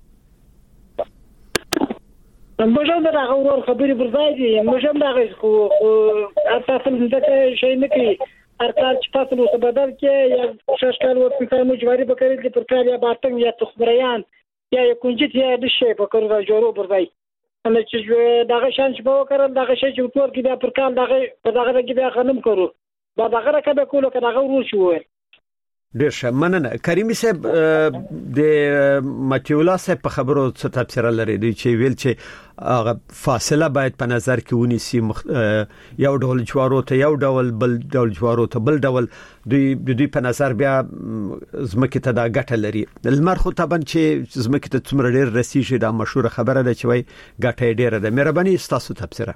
Speaker 5: مجھے دا غور خبري برځای دي مجھے دا خو اساسا دغه شي نه کی هر کال چې تاسو نو بدل کې یا شش کال وخت په مجبوري بکړي چې پر کال یا باتنګ یا تخبریان یا کنجت یا د شي په کړو دا جوړو برځای انا چې دغه شان چې په وکړل دغه شي چې تور کې پر کال دغه کې بیا غنم کړو دا دغه کبه کولو کړه غو شو
Speaker 3: ډیر ښه مننه کریمي صاحب د ماتیولا صاحب په خبرو څه تفسیر لري دی چې ویل چې فاصله باید په نظر کې ونیسي یو ډول جوارو ته یو ډول بل ډول جوارو ته بل ډول دوی په نظر بیا زمکه ته دا ګټه لري المر خو طبعا چې زمکه ته څومره ډیر رسیږي دا مشهور خبره ده چې وای ګټه ډیره ده مهرباني تاسو تفسیر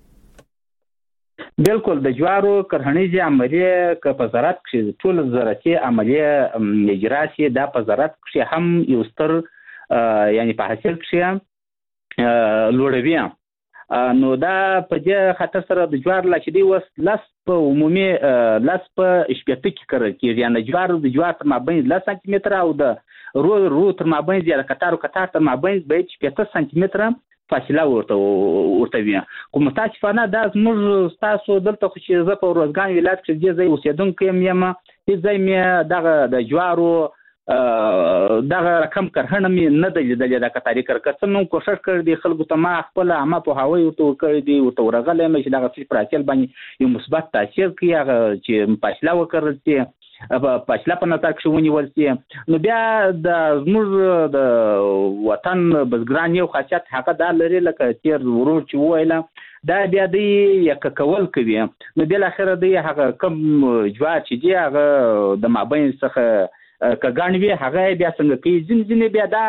Speaker 6: بالکل د جوارو کرهنیزي عملیه ک په زراعت کې ټول زراعتي عملیه اجرا شي دا په زراعت کې هم یو ستر یعنی په حاصل کې لوړوي نو دا په دې خاطر سره د جوار لکه دی وس لاس په عمومي لاس په شپته کې کړل کېږي یعنی د جوار تر مابین 10 سانتي متر او د رو تر مابین زیاده کتار تر مابین به 15 سانتي متر فاصله ورته وي کوم متاسفانه دا موږ تاسو دلته خو چې زه په روزګان ولایت کې د ځای اوسیدونکو یم چې ځای مې دغه د جوارو دغه رقم کرهنه مې نه د لیدل د کتاري کرکسم نو کوشش کړی دی خلکو ته ما خپل عامه په هوای ورته کړی دی ورته ورغلې مې چې دغه پر اصل باندې یو مثبت تاثیر کوي هغه چې فاصله وکړل چې فاصله په نظر کې ونیول شي نو بیا د زموږ د وطن بزګران یو خاصیت هغه دا لري لکه تیر ورور چې وایله دا بیا دی یک کول کوي نو بل اخر دی هغه کم جوار چې دی هغه د مابین څخه کګانوي هغه بیا څنګه کوي ځین بیا دا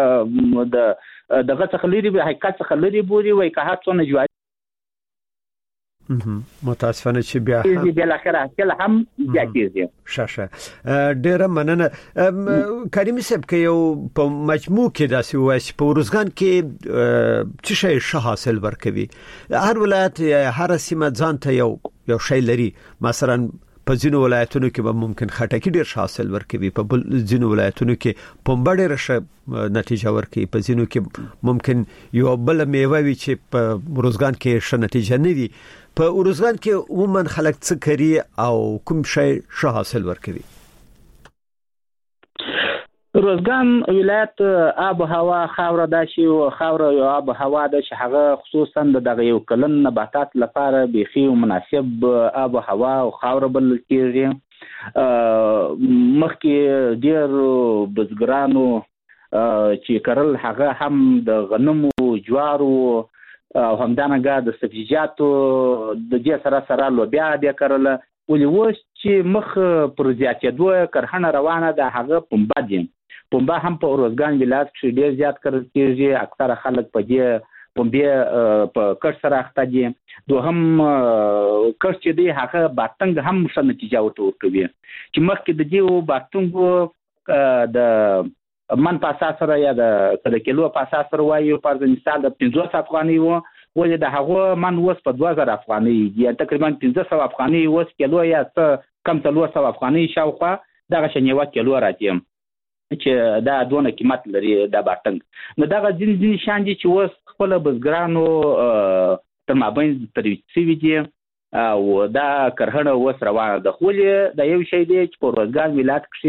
Speaker 6: دغه څخه لري به حقیقت څخه لري بوري وای که هڅه نه جوار
Speaker 3: متاسفانه چې بیا
Speaker 6: بل اخر حاصل هم زیاتېږي
Speaker 3: شاشه ډیره مننه کریمي صاحب کې یو په مجموع کې داسې وایي چې په روزګان کې څه شی ښه حاصل ورکوي هر ولایت هر سیمه ځان ته یو شی لري مثلا په ځینو ولایتونو کې به ممکن خټکی ډیر حاصل ورکوي په بل ځینو ولایتونو کې پنبه ډیر ښه نتیجه ورکوي په ځینو کې ممکن یو بل میوه وي چې په روزګان کې ښه نتیجه نه وي په روزګان کې عموما خلک څه کوي او کوم شی ښه حاصل ورکوي
Speaker 6: روزګان ولایت آب و هوا خاوره ده چې خاوره او آب و هوا ده چې هغه خصوصا د یو کلن نباتات لپاره بيخي مناسب آب و هوا او خاوره بلل کېږي مخکې ډیر بزګرانو چې کرل هغه هم د غنمو جوارو او همدانګه د سبزیجاتو د دې سره لوبیا د کرل ولې وښ چې مخ پر زیاتېدو کرهنه روانه ده هغه پنبه دي پنبه هم په روزګان ولایت کې ډیر زیات کرل کېږي اکثره خلک په دې پنبه په کښ سره اخته دي دوهم کښ چې دی هغه باتنګ هم ښه نتیجه ورکوي چې مخکې د دې باتنګ د من په اساس سره یا د کیلو په اساس سره وایي په مثال د 500 افغاني وو ولې د هغه من وس په 2000 افغاني یا تقریبا 1500 افغاني وس کیلو یا کم 300 افغاني شاوخوا دغه شنیوه کیلو راځي چې دا دونه قیمت لري د باتنګ نو دغه ځین شان دي چې وس خپل بزګرانو تر مابین ترویڅي دي او دا کرهنه وس روانه ده خو د یو شی دی چې په روزګان ولایت کې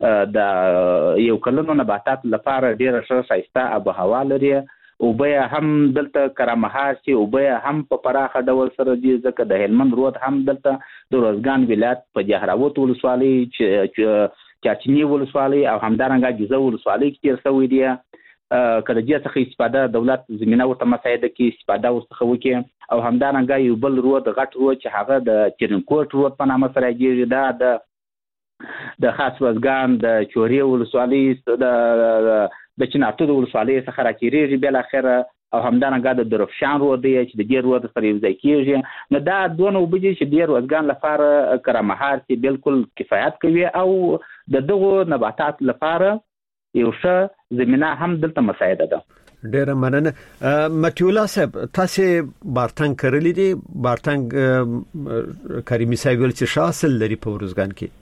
Speaker 6: د یو کلونو نباتات لپاره ډیره ښه ښایسته آب و هوا لري. اوبه هم دلته کرامهار چې اوبه هم په پراخه ډول سره دي، ځکه د هلمند رود هم دلته د روزګان ولایت په جهراوت ولسوالۍ چاچنی ولسوالۍ او همدارنګه جوزه ولسوالۍ کې تیر شوی دی. که د دې څخه استفاده دولت زمینه ورته مساعده کړي، استفاده ورڅخه وکړي. او همدارنګه یو بل رود غټ رود چې هغه د چرنکوټ رود په نامه سره یادېږي، دا د خاص روزګان د چوري ولسوالۍ د چنارتو د ولسوالۍ څخه راتېرېږي بالاخره. او همدارنګه د درفشان رود دی چې د دې رود سره یو ځای کېږي. نو دا دونه اوبه دي چې د روزګان لپاره کرامهار کې بالکل کفایت کوي او د دغو نباتات لپاره یو ښه زمینه هم دلته مساعده ده.
Speaker 3: ډیره مننه. متي الله صاحب، تاسو بارتنګ کړلی دی؟ بارتنګ کریمي صاحب ول چې شاسل لري په روزګان کې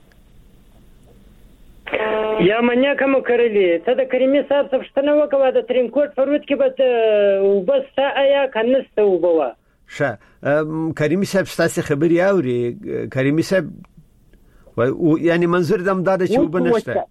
Speaker 4: یا منیا کوم کړلی. ته د کریمي صاحب څخه پوښتنه وکړه د ترینکوټ فرود کې به وبس یا کنسته وبوا.
Speaker 3: ښه، کریمي صاحب تاسو خبري اوري؟ کریمي صاحب یعنی منظور دم دا چې وبنشته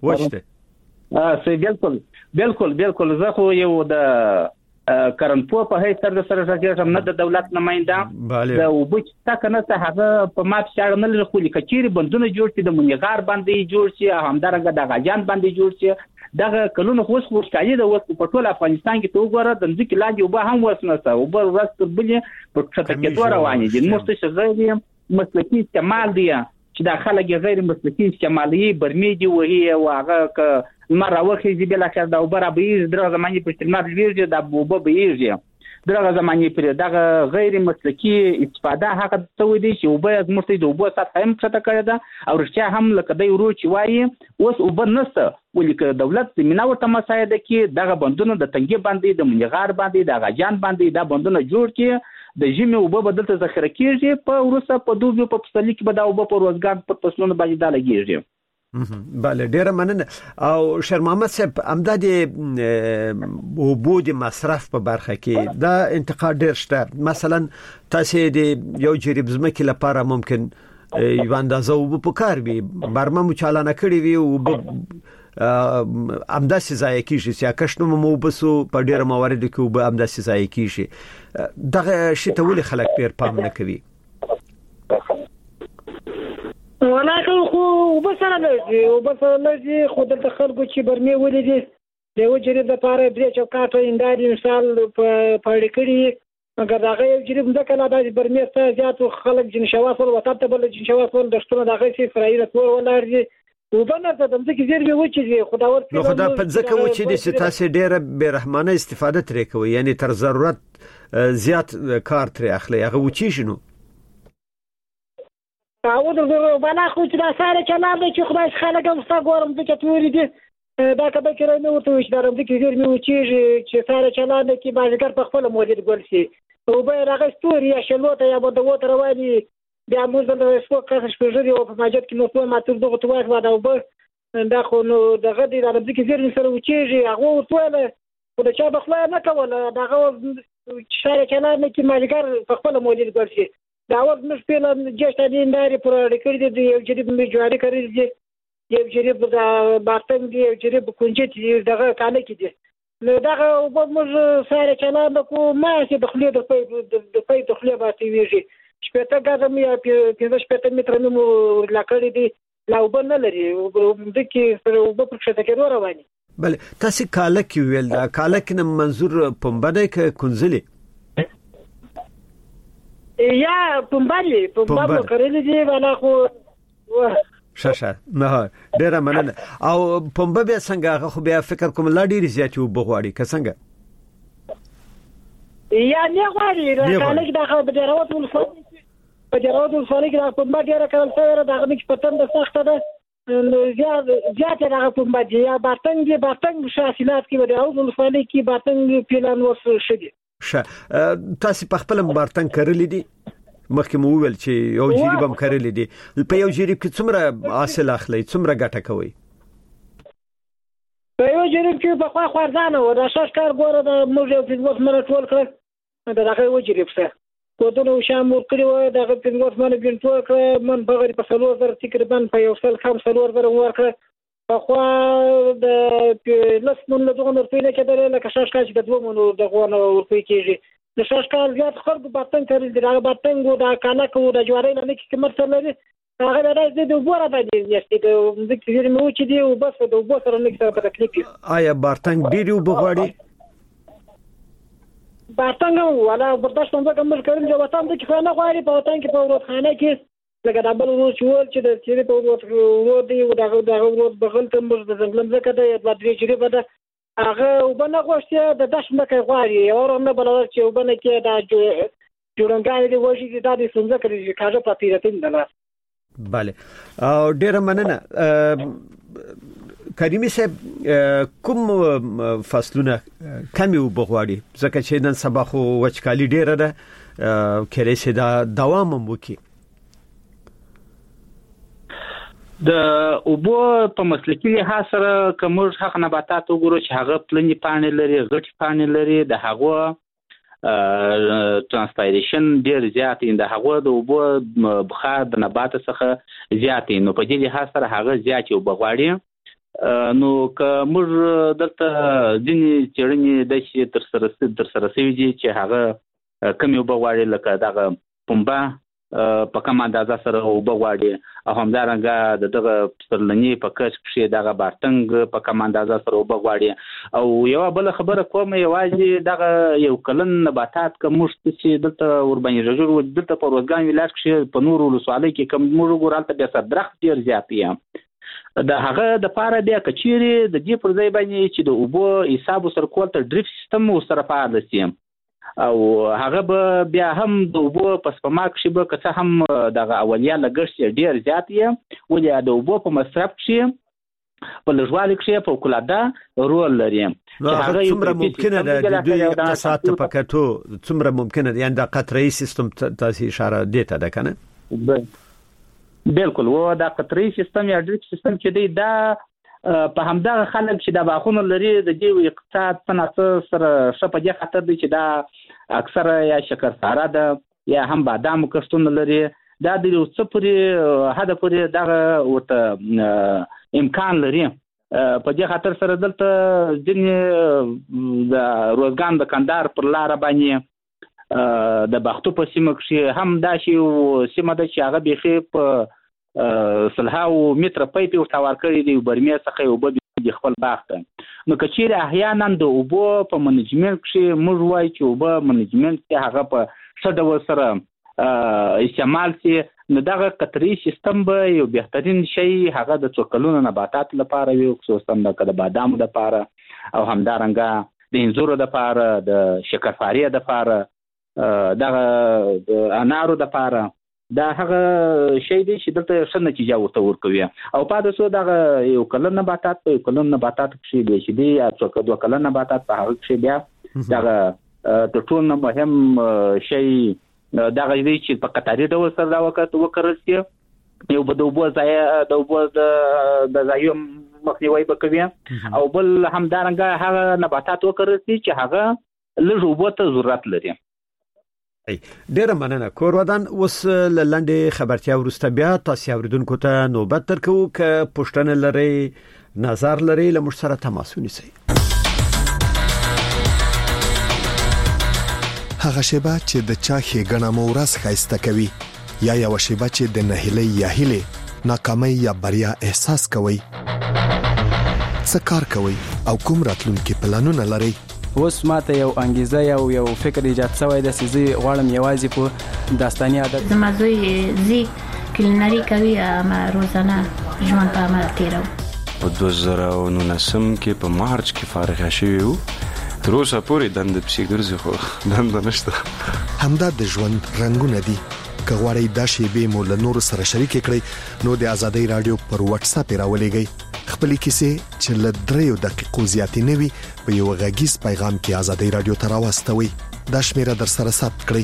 Speaker 6: وشته. بالکل زه خو یو د کرنپو په هیڅ سره راځم نه د دولت نماینده. د وبچ تک نه څه هغه په ماپ شاړ نه لري، خو کچيري بندونه جوړ شي، د منیغار باندې جوړ شي، همدارنګه د غاجان باندې جوړ شي. دغه کلونه خو ښکاري د وخت په ټول افغانستان کې ته وګوره د ځکه لاندې وبه هم وسنسته او بل ورځ بلې په څه کې روانې دي. مستشفى غیر مسلکي استعمال دي چې د خلک غیر مسلکي استعمالي برمي دي وهي او هغه مره وخت چې بل اخر دا وبره به درغه زماني په استعمال ویږي د بوبه بهږي درغه زماني پر دغه غیر مسلکي استفاده هغه څه دي چې وبه از مرتي د وبه سطح هم څه کړی ده او رښتیا هم لکه د ورو چې وایي اوس وبه نسته، ولکه دولت زمينه ورته مساعده کوي. دغه بندونه د تنګي باندې د منیغار باندې د غاجان باندې دا بندونه جوړ کړي. د ژمي وبه بدلته ذخیره کیږي، په ورسره په دوبي په پسلي کې به دا وبه په روزګان په فصلونو باندې دا لګیږي.
Speaker 3: بله، ډیره مننه. او شیر محمد صاحب، امداد وبود مصرف په برخه کې دا انتقاد ډیر شته. مثلا تاسو د یو جریب زمکه لپاره ممکن یو اندازه وب په کار وي، برمه مچالانه کړی وي او امداسي ځای کیږي چې کښنو مو بسو په ډیره موارد کې وب امداسي ځای کیږي. دغه شی ته ولې خلک ډیر پام نه کوي؟
Speaker 5: ولکه خو وبسره لږی خو د خلکو چې برمه ولیدي د یو جریب لپاره درې چوکاټه انداري مثال په پړکړی، مګر هغه یو جریب ځکه لا د برمه ته زیات خلک جن شوافل وطن ته بل جن شوافل د شتونه دغه شي فرایله تور ولرځي وبنه ته د دې زیرمه وچې خداور
Speaker 3: نو خدا په ځکه وچې دي چې تاسو ډیره بیرحمانه استفاده ترې کوي، یعنی تر ضرورت زیات کار ترې اخلي، هغه وچې شنو
Speaker 5: او د بالا خو چې دا ساره چلام دی چې خدای خلک هم ستا ګورم چې توري دي دا کبه کړی نو ته چې درم دي کې زیرمه وچې چې ساره چلام دی چې بازګر په خپل مولید ګل شي او به راغ ستوري یا شلوته یا بده وته رواني بیا موږ د سپورت کار شپږري او په ماجت کې نو په ماتور دغه توای و دا وب دا خو نو دغه د درم دي کې زیرمه سره وچېږي هغه ورته خو د چا بخلا نه کوله دغه ساره چلام دی چې مالګر په خپل مولید ګل شي. دا ور مش په جشن دي انداري پر اړیکې دي یو جریب می جوړی کړی دي یو جریب د بارتن دي یو جریب کونجت دي دغه کانه کې دي نو دغه وب موږ ساره چلام کو ما چې دخلي د پي دخلي باندې ویږي شپته ګرم یا 15 متر نو لکړی دي لا وب نه لري د کې وب په شته کې رواني.
Speaker 3: بله، تاسو کاله کې ویل دا کاله کې منظور پمبده کې کنزلي
Speaker 5: یا پمبالي کړل دي ولا خو
Speaker 3: شاشه نه ډیره مننه. او پمبه بیا څنګه خو بیا فکر کوم لا ډیر زیات وبغواړي که څنګه
Speaker 5: یا نه غواړي کله دا خو به دروت ولفلي په دروت ولفلي دا پمبه ډیره کړل سره دا غنښ پتن د سخته ده زیات هغه پمبه دي یا بارتنګ شاسلات کې به دروت ولفلي کې بارتنګ پلان ورسره شدي.
Speaker 3: تاسو په خپل بارتنګ کړل دي مخکې مو ویل چې یو جریب هم کړل دي، په یو جریب کې څومره حاصل اخلي، څومره ګټه کوي؟
Speaker 5: په یو جریب کې په خوا خورځانه و دا شاش کار ګوره د موږ یو فیزوس مره ټول کړ دا هغه و جریب څه کوډونو شامل کړی و دا فیزوس مره ګن ټول کړ من په غری په 3000 تقریبا په یو سل 5000 ورکړ په خو د لسمون له دغه نورفینه کېدل لکه شاشکال چې د دوه مونو دغه نورفی کېږي د شاشکال زیات خلکو باتنګ کړل دي هغه باتنګ او د کاله کو د جواري نه کې کمر سره لري هغه راځي د وګوره باندې یستي د ذکر مو چې دی او بس د وګوره سره نه څه په تکلیف
Speaker 3: آیا باتنګ ډیر وبغواړي
Speaker 5: باتنګ ولا برداشت هم کوم کړل چې وطن د کې نه غواړي په وطن کې په ورخانه کې لکه د بل ورو چول چې د چیرې په ورو دی او دغه ورو بغل ته موږ د ځنګلم زکه د درې چیرې په هغه وبنه غوښته د داش مکه غواړي او نه بلور چې وبنه کې د جوړنګان دی وږي د دې څنګه کوي چې کاجه پاتې دله
Speaker 3: bale او ډیر مننه کریمي صاحب کوم فصلونه کمی وبغواړي ځکه چې نن سبا خو وچکالي ډیره ده کله چې دا دوام وکړي
Speaker 6: د اوبو په مسلکي لحاظ سره کوم حق نباتات وګورو چې هغه پلنې پاڼې لري غټي پاڼې لري د هغه ترانسپایریشن ډیر زیات دی د هغه د اوبو بخار د نبات څخه زیات نو په دې لحاظ سره هغه زیات وبغواړي نو کوم دلته ځینې چېړنې د شي تر سره سوي دي چې هغه کم وبغواړي لکه دغه پمبا په کومه اندازه سره وبغواړي او همدارنګه دغه پسرلنی په کچ کې دغه بارتنګ په کومه اندازه سره وبغواړي او یو بل خبره کوم یوازې دغه یو کلن نباتات کوم چې دلته وربني رجل دلته په روزګان ولایت کې په نورو ولسوالۍ کې کوم موږ ګورالته د صدرخت ډیر زیات دی د هغه د پاره بیا کچيري د دې پر ځای باندې چې د اوبو حساب سره کول ته ډریپ سیستم سره فعال دي او هغه به بیا هم د اوبو په سپما کې به که څه هم دغه اولیا لګښت ډیر زیات دی ولې د اوبو په مصرف کې په لږوالي کې په کولاده رول لري
Speaker 3: هغه څومره ممکنه ده د دوی اقتصاد په کتو څومره ممکنه ده یعنی د قطري سیستم تاسو اشاره دیته ده کنه
Speaker 6: بالکل و دا قطري سیستم یا ډریپ سیستم چې دی دا په همدغه خلک چې د باغونو لري د دې اقتصاد صنعت سره شپه دي خطر دی چې دا اکثره یا شکرساره ده یا هم بادام کښتونه لري دا د څه پورې هدف پورې دغه ورته امکان لري په دې خاطر سره دلته ځینې د روزګان د کندهار پر لار باندې د باختو په سیمه کې هم دا شی سیمه د چې هغه بيخي په سلهاو متر پایپ او تاوار کړی دی برمه څخه یو بد خپل باغ ته نو کچیر احیانا د اوبو په منیجمنت کې موږ وایو چې اوبو منیجمنت کې هغه په شډو سره استعمال شي نو دغه قطري سیستم به یو بهترین شی هغه د څوکلونو نباتات لپاره وي خصوصا د بادام لپاره او همدارنګه د انځورو لپاره د شکرفاری لپاره دغه انارو لپاره دا هغه شی دی چې دلته څه نتیجه ورته ورکوي او پاتې سو دغه یو کلن نباتات په کلن نباتات کې دی چې دی یا څوک دوه کلن نباتات په هغه کې بیا دغه د ټول مهم شی دغه دی چې په قطاري ډول سره دا وکړل شي یو بدوبو ځای د وبو د ځایو مخنیوي وکوي او بل همدارنګه هغه نباتات وکړل شي چې هغه لږ وبو ته ضرورت لري
Speaker 3: ډیر مننه کورودان اوس لنډه خبرتیا ورسته بیا تاسو اوریدونکو ته نوبت درکو ک پښتنه لري نظر لري لمر سره تماس ونیسئ
Speaker 8: هغه شیبه چې د چا ښېګڼه مو ورځ ښایسته کوي یا یو شیبه چې د نهیلۍ یا هیلې ناکامۍ یا بریا احساس کوي څه کار کوي او کوم راتلونکي پلانونه لري
Speaker 11: اوس ماته یو انګیزه یو فکر ایجاد شوی د سيزي غواړم یوازې په داستاني عادت
Speaker 12: زمازوی زی کلینری کوي ما روزانه ژوند په عمل تیرو
Speaker 13: په 2019 کې په مارچ کې فارغ شوی وو تر اوسه پورې دند پسې ګرځي خو دند نشته
Speaker 8: همدا د ژوند رنگونه دي که غواړئ دا شیبې مو له نورو سره شریک کړئ نو د ازادۍ رادیو پر واتس اپ راولېږئ خپلې کیسې چې له 3 دقیقو زیاتې نه وي په یو غږیز پیغام کې ازادۍ رادیو ته راوستوئ دا شمیره در سره ثبت کړئ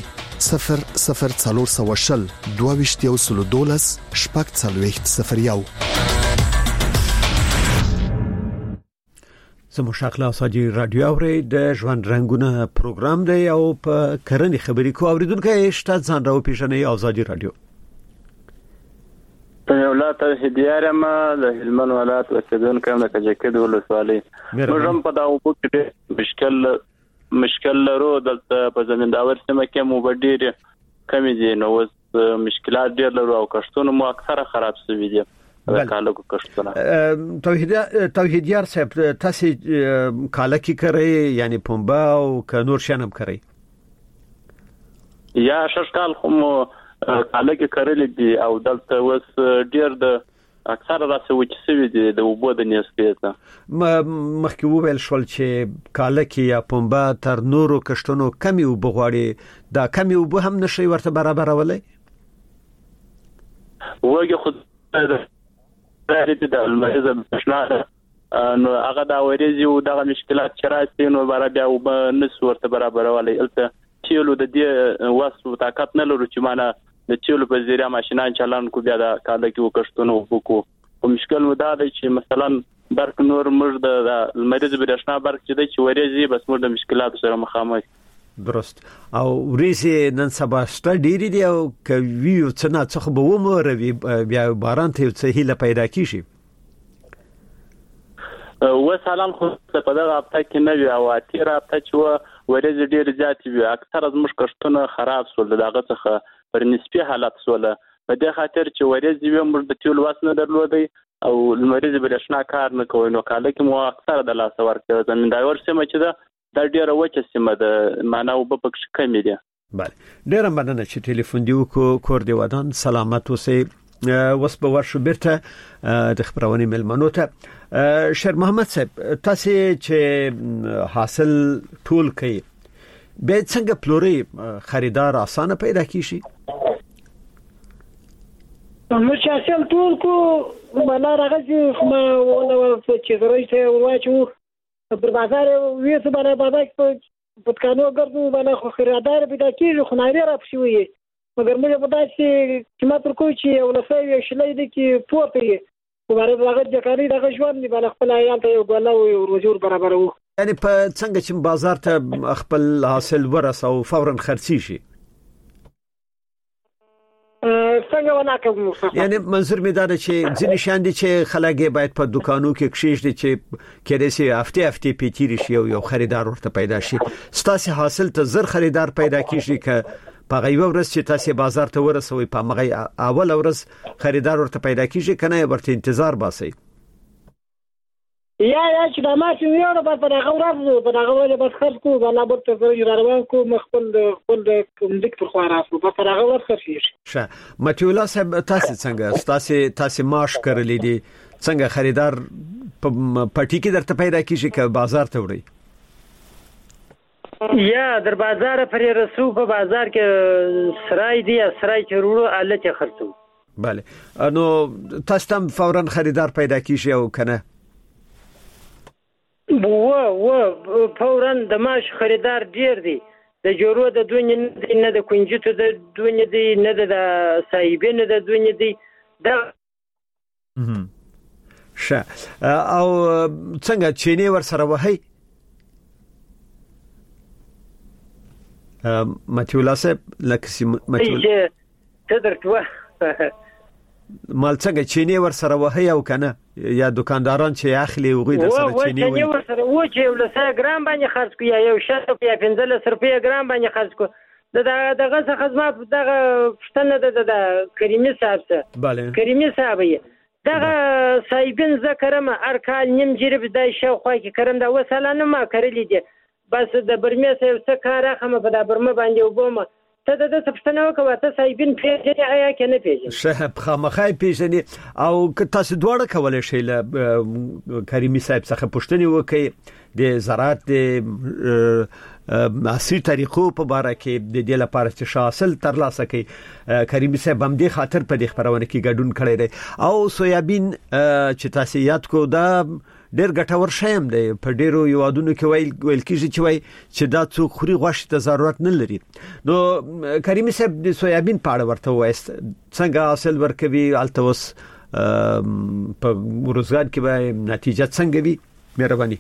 Speaker 8: 00420 22 شپږ 4001
Speaker 3: زموږ شاکله ازادۍ رادیو اوري د ژوند رنگونه پروګرام دی او په کرنې خبرې کو اوریدونکو شته ځان راو پیژنې ازادۍ رادیو
Speaker 14: ولایت توحیدیار ما د هلمند ولایت اوسیدونکی یم د کجکي د ولسوالۍ. موږ هم په دغه اوبو کې مشکل لرو. دلته په زمینداور سیمه کې مو ډېرې کمې دي، نو اوس مشکلات ډېر لرو او کښتونه مو اکثره خراب شوي دي. کالکو کښتونه
Speaker 3: توحیدیار صاحب تاسو کالکی کوي یعنی پنبه او نور شنم کوي
Speaker 14: یا ششکال خو مو کالکی کړل دي او دلته اوس ډېر د اکثره راځي چې سوي دي د وبو د نیسپې ته
Speaker 3: مخکې وویل شول چې کالکی یا پنبه تر نورو کښتونو کمی وبغواړي دا کمی وب هم نشي ورته برابرولای
Speaker 14: وګه خود د المریضه بشناده نو هغه دا ورېږي او دغه مشکلات چې راځي نو بیا وب نس ورته برابرولای الته چیلو د دې واسو طاقت نه لرو چې معنا د چیلو په ذریعہ ماشينان چلان کو بیا د کالکی وکښتونو وبکو او مشکل مو دا دی چې مثلا برق نور مرد د مریض برښنا برق چې د ورېږي بس موږ د مشکلات سره مخامخ.
Speaker 3: درست او ورېسي نن سبا ست ډېری دی او کوي څنګه څخه به ومروي بیا باران ته څه هیله پیدا کیږي.
Speaker 14: وسلام خو په دغه هفته کې نه وی او اتیر هفته چې ورېږي ډېر زیات وي اکثر از موږ کښتونه خراب شول دغه څخه پر نسبی حالت سول په دې خاطر چې ورېږي موږ د ټول واس نه درلودي او المریض برښنا کار نه کوي نو کاله کې مو اکثر د لاس ورکړه زمینداور سیمه چې دا ډیره وچه سیمه د معنا او په پکښ کمی دي.
Speaker 3: بله ډیره مننه چې ټلیفون دی کور دی ودان سلامت اوسئ. وس به ورشو بیرته د خبرونې ملمنو ته شیر محمد صاحب تاسو چې حاصل ټول کړئ به څنګه پلوري خریدار اسانه پیدا کیږي؟
Speaker 5: نو چې حاصل ټول کو بلا راغلی ما ونه چې راځي ورواچو پر بازار وې څه باندې بازار په کانو ګرځو باندې خو خریدار پیدا کیږي خو نه را پښوي مګر موږ په داسې چې ما تر کوی چې ولفای شلې دي کې پورته یې وګوره هغه د کاری دغه ژوند دی بل خپل عیال ته یو ګوله او روزور برابر وو
Speaker 3: یعنی په څنګه چې بازار ته خپل حاصل ورس او فورا خرڅي شي
Speaker 5: څنګه ونه کوم
Speaker 3: یعنی منظور می دا چې ځینې شان دي چې خلک باید په دکانو کې کښېږدي چې کېدسي هفته پیتیری شي او یو خریدار ورته پیدا شي ستاسو حاصل ته زر خریدار پیدا کیږي ک په غیبه ورځ چې تاسو بازار ته ورسوي په مغه اول ورځ خریدار ورته پیدا کیږي کنه ورته انتظار باسي
Speaker 5: یا چې د ما چې یو په دغه ورځ په دغه ورځ بس خرڅ کو بلا برته زه روان کو مخبل کوم دکتور خو راځو په دغه ورځ خرڅ
Speaker 3: شه متیولا صاحب تاسو څنګه تاسو ماش کړلې دي څنګه خریدار په پټی کې درته پیدا کیږي ک بازار ته وړي
Speaker 4: یا در بازار پر رسو په بازار کې سرای دی سرای چرورو الته خرڅو.
Speaker 3: بله نو تاسو هم فورا خریدار پیدا کیږي او کنه
Speaker 4: و فورا د ماش خریدار ډیر دی د جوړو د دونې نه د کونجټو د دونې دی نه د صاحبینو د دونې دی دا
Speaker 3: شه او څنګه چینه ور سره وهي متیولا صاحب لکه متیولا
Speaker 4: تدرتوه
Speaker 3: مال څنګه چینه ور سره وهي او کنه یا دکانداران چې اخلي وغوي د سره چینه وي
Speaker 4: ور سره و چې ول 100 ګرام باندې خرڅ کو یا یو شت یا 15 روپیا ګرام باندې خرڅ کو دغه څه خدمات دغه پښتنه د کریمي صاحب څخه
Speaker 3: bale
Speaker 4: کریمي صاحب یې دغه صاحبین ذکرمه ارکال نیم جریب د شوخه کې کرم دا وسلانه ما کړلې دي بس د برمه سه څه کار اخمه په د برمه باندې وبومه ته د څپښتنه وکړه ته صاحبین پیژنې آیا کنه پیژنې
Speaker 3: شه خامخای پیژنې او تاسو دواړه کولای شئ له کریمي صاحب څخه پوښتنه وکړئ د زراعت د عصري طریقو په اړه کې د دې لپاره چې حاصل ترلاسه کړي کریمي صاحب هم د خاطر په دې خبرونه کې ګډون کړی دی او سویابین چې تاسو یاد کو دا ډېر ګټور شیم دی په ډېرو یوادونو کې ویل کیږي چې وای چې دا څوک خوري غوښه ته ضرورت نه لري نو کریمي صاحب د سویابین په اړه ورته وایست څنګه حاصل ورکوي التوس په روزګار کې به نتیجه څنګه وي مهرباني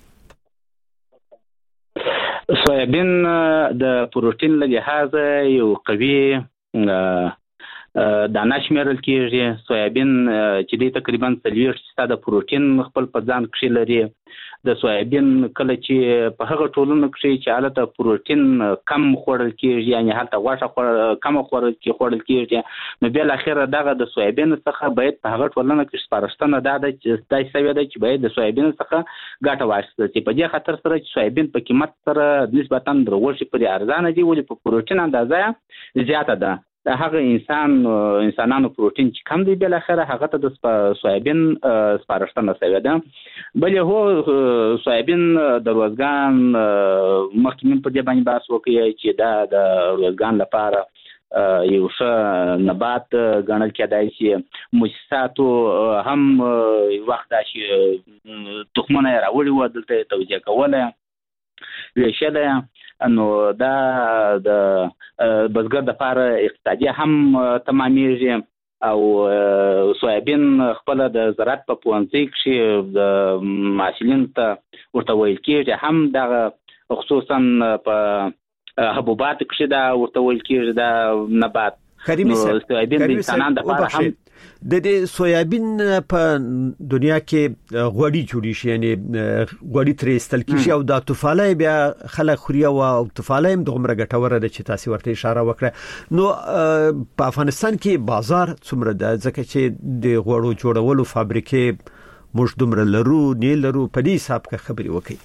Speaker 6: سویابین د پروتین له لحاظه یو قوي دانه شمیرل کیږي. سویابین چې دی تقریبا 40% پروتین خپل په ځان کې لري. د سویابین کله چې په هغه ټولنو کې چې حالت پروتین کم خوړل کیږي یعنی حالت غوښه کم خوړل کیږي نو بل اخر دغه د سویابین څخه باید په هغه ټولنو کې سپارښتنه ده چې دای سوي ده چې باید د سویابین څخه ګټه واخیستل شي. په دې خاطر سره چې سویابین په قیمت سره نسبتا د غوښې پرې ارزانه دي ولې په پروتین اندازه زیاته ده. د هغه انسانانو پروتین چې کم دی بل اخره هغه ته د سویابین سپارښتنه شوې ده. بل هو سویابین د روزګان مخکې په دې باندې بحث وکړي چې دا د روزګان لپاره یو ښه نبات ګڼل کېدای شي. مؤسساتو هم وخت چې تخمونه راوړي و دلته توجیه کوله ویشله نو دا د بزګر د لپاره اقتصادي هم تمامېږي او سویابین خپل د زراعت په پوهنځي کې د محصلین ته ورته ویل کېږي هم دغه خصوصا په حبوبات کې دا ورته ویل کېږي دا نبات.
Speaker 3: کریمي صاحب د دې سویابین په دنیا کې غوړي جوړی شي یعنی غوړي ترې استل کیږي او د توفاله بیا خلک خوري او توفاله هم دغه ګټوره ده چې تاسو ورته اشاره وکړه. نو په افغانستان کې بازار څومره ده ځکه چې د غوړو جوړولو فابریکې موږ دومره لرو نه لرو په دې حساب کې خبري وکړي.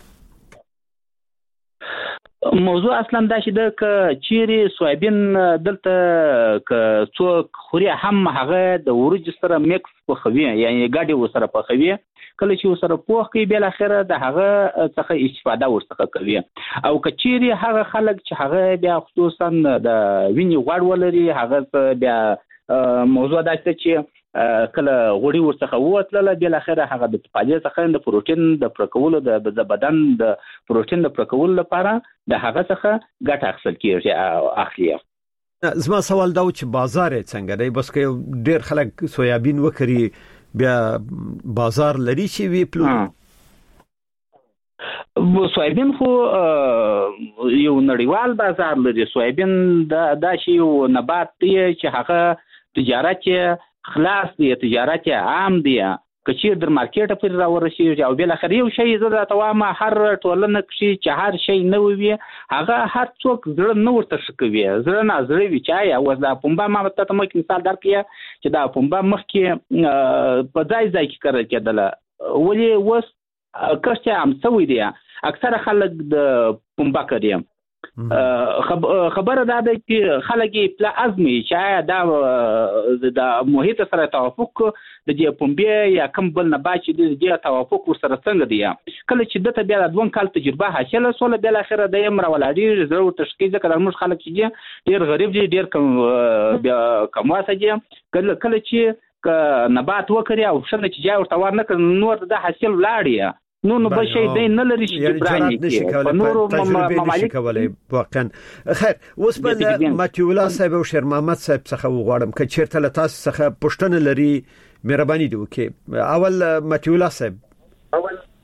Speaker 6: موضوع اصلا دا چې د چیرې سویابین دلته ک څوک خوري هم هغه د ورج سره میکس پخوي یعنی ګاډي وسره پخوي کله چې وسره پوخ کوي بل اخره د هغه څخه استفاده ورڅخه کوي او کچيري هغه خلک چې هغه بیا خصوصا د ویني غوړ ولري هغه بیا موضوع دا چې کله غوړي ورڅخه ووتله بل اخره هغه د فعالیت څخه د پروتین د پرکولو د بدن د پروتین د پرکولو لپاره د هغه څخه ګټه اخیستل کیږي اخلي.
Speaker 3: زما سوال دا و چې بازار څنګه دی بس که ډیر خلک سویابین وکړي بیا بازار لري چې وی پلو
Speaker 6: سویابین خو یو نړیوال بازار لري. سویابین دا شی یو نبات دی چې هغه تجارت خلاص دی تجارت عام دی کچیر در مارکیټ پر راورشي او بل اخر یو شی زړه توامه هر ټولنه کې چې هر شی نو وي هغه هر څوک زړه نو ورته شکوي زړه نه زړه وی چای او دا پمبا ما ته مخ مثال درکې چې دا پمبا مخ کې په ځای کې کړل کېدله ولی وس کښته هم سوي دی اکثر خلک د پمبا کوي. خبره دا ده چې خلک په ازمي چې دا د محیط سره توافق د دې پمبه یا کوم بل نه باچ د دې توافق سره څنګه دی کله چې د بیا د 2 کال تجربه حاصله سول بل اخره د امر ولادي ضرورت تشکیل کړه موږ خلک چې ډیر غریب دي ډیر کم واسه دي کله چې نبات وکړي او څنګه چې جای ورته ورنه نور د حاصل لاړی نو به شي د نه لري چې براني کې نورو ممالک کولای
Speaker 3: واقعا. خیر اوس په ماتیولا صاحب او شیر محمد صاحب څخه وغواړم چې چیرته له تاسو څخه پښتنه لري مهرباني دی وکي. اول ماتیولا صاحب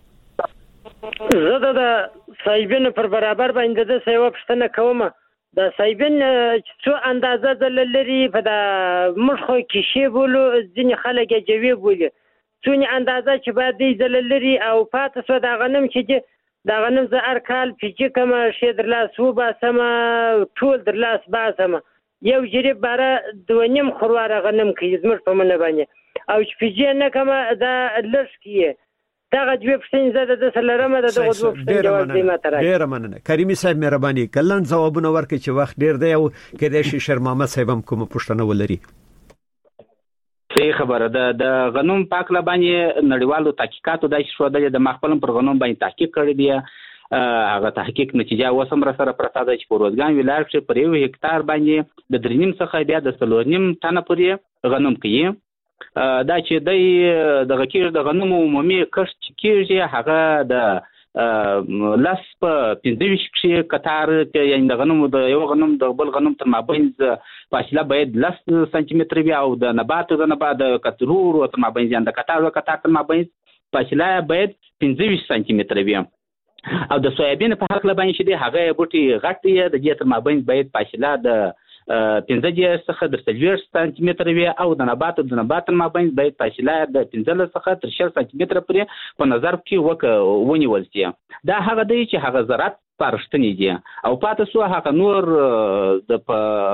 Speaker 4: زه د صاحبین پر برابر باندې د سیو پښتنه کوم د صاحبین څو اندازه د لري په د مخخو کې شی بولو ځین خلک جوی بولي څونی اندازه چې بعد دی زللري او پاتې سو د غنم چې د غنم ز ارکال پیچ کما شی درلاس و باسمه ټول درلاس باسمه یو جریب باره دونیم خروار غنم کې زمر په منه باندې او چې پیچ نه کما دا لږ کیه دا غوې پښتنه زده د سلرمه د دغه پښتنه جواب دی ماته راځي.
Speaker 3: ډیر مننه کریمي صاحب مهرباني کلن ځوابونه ورکړي چې وخت ډیر دی او کله شي شیر محمد صاحب هم کوم پښتنه ولري.
Speaker 6: صحیح خبره ده د غنوم پاک لبانې نړیوالو تحقیقاتو د شو د مخبلم پر غنوم باندې تحقیق کړی دی هغه تحقیق نتیجه وسم سره پرتا ده چې په روزګان ولایت کې پر 1 هکتار باندې د 3.5 څخه بیا د 3.5 تنه پورې غنوم کوي دا چې د غکیر د غنوم عمومي کښت کیږي هغه د لاس په 25 کې قطار یعنی د غنوم د یو غنوم د بل غنوم تر مابین فاصله باید 10 سانتي متر وي او د نبات د کترور او تر مابین د قطار تر مابین فاصله باید 25 سانتي متر وي او د سویابین په حق لبان چې دی هغه بوټي غټ دی د دې تر مابین باید فاصله د 15 څخه د 30 سانتي متر وي او د نبات مابین باید فاصله د 15 څخه تر 60 سانتي متر پورې په نظر کې ونیول شي. دا هغه دی چې هغه زراعت پارشتنی دي او پاتې سو هغه نور د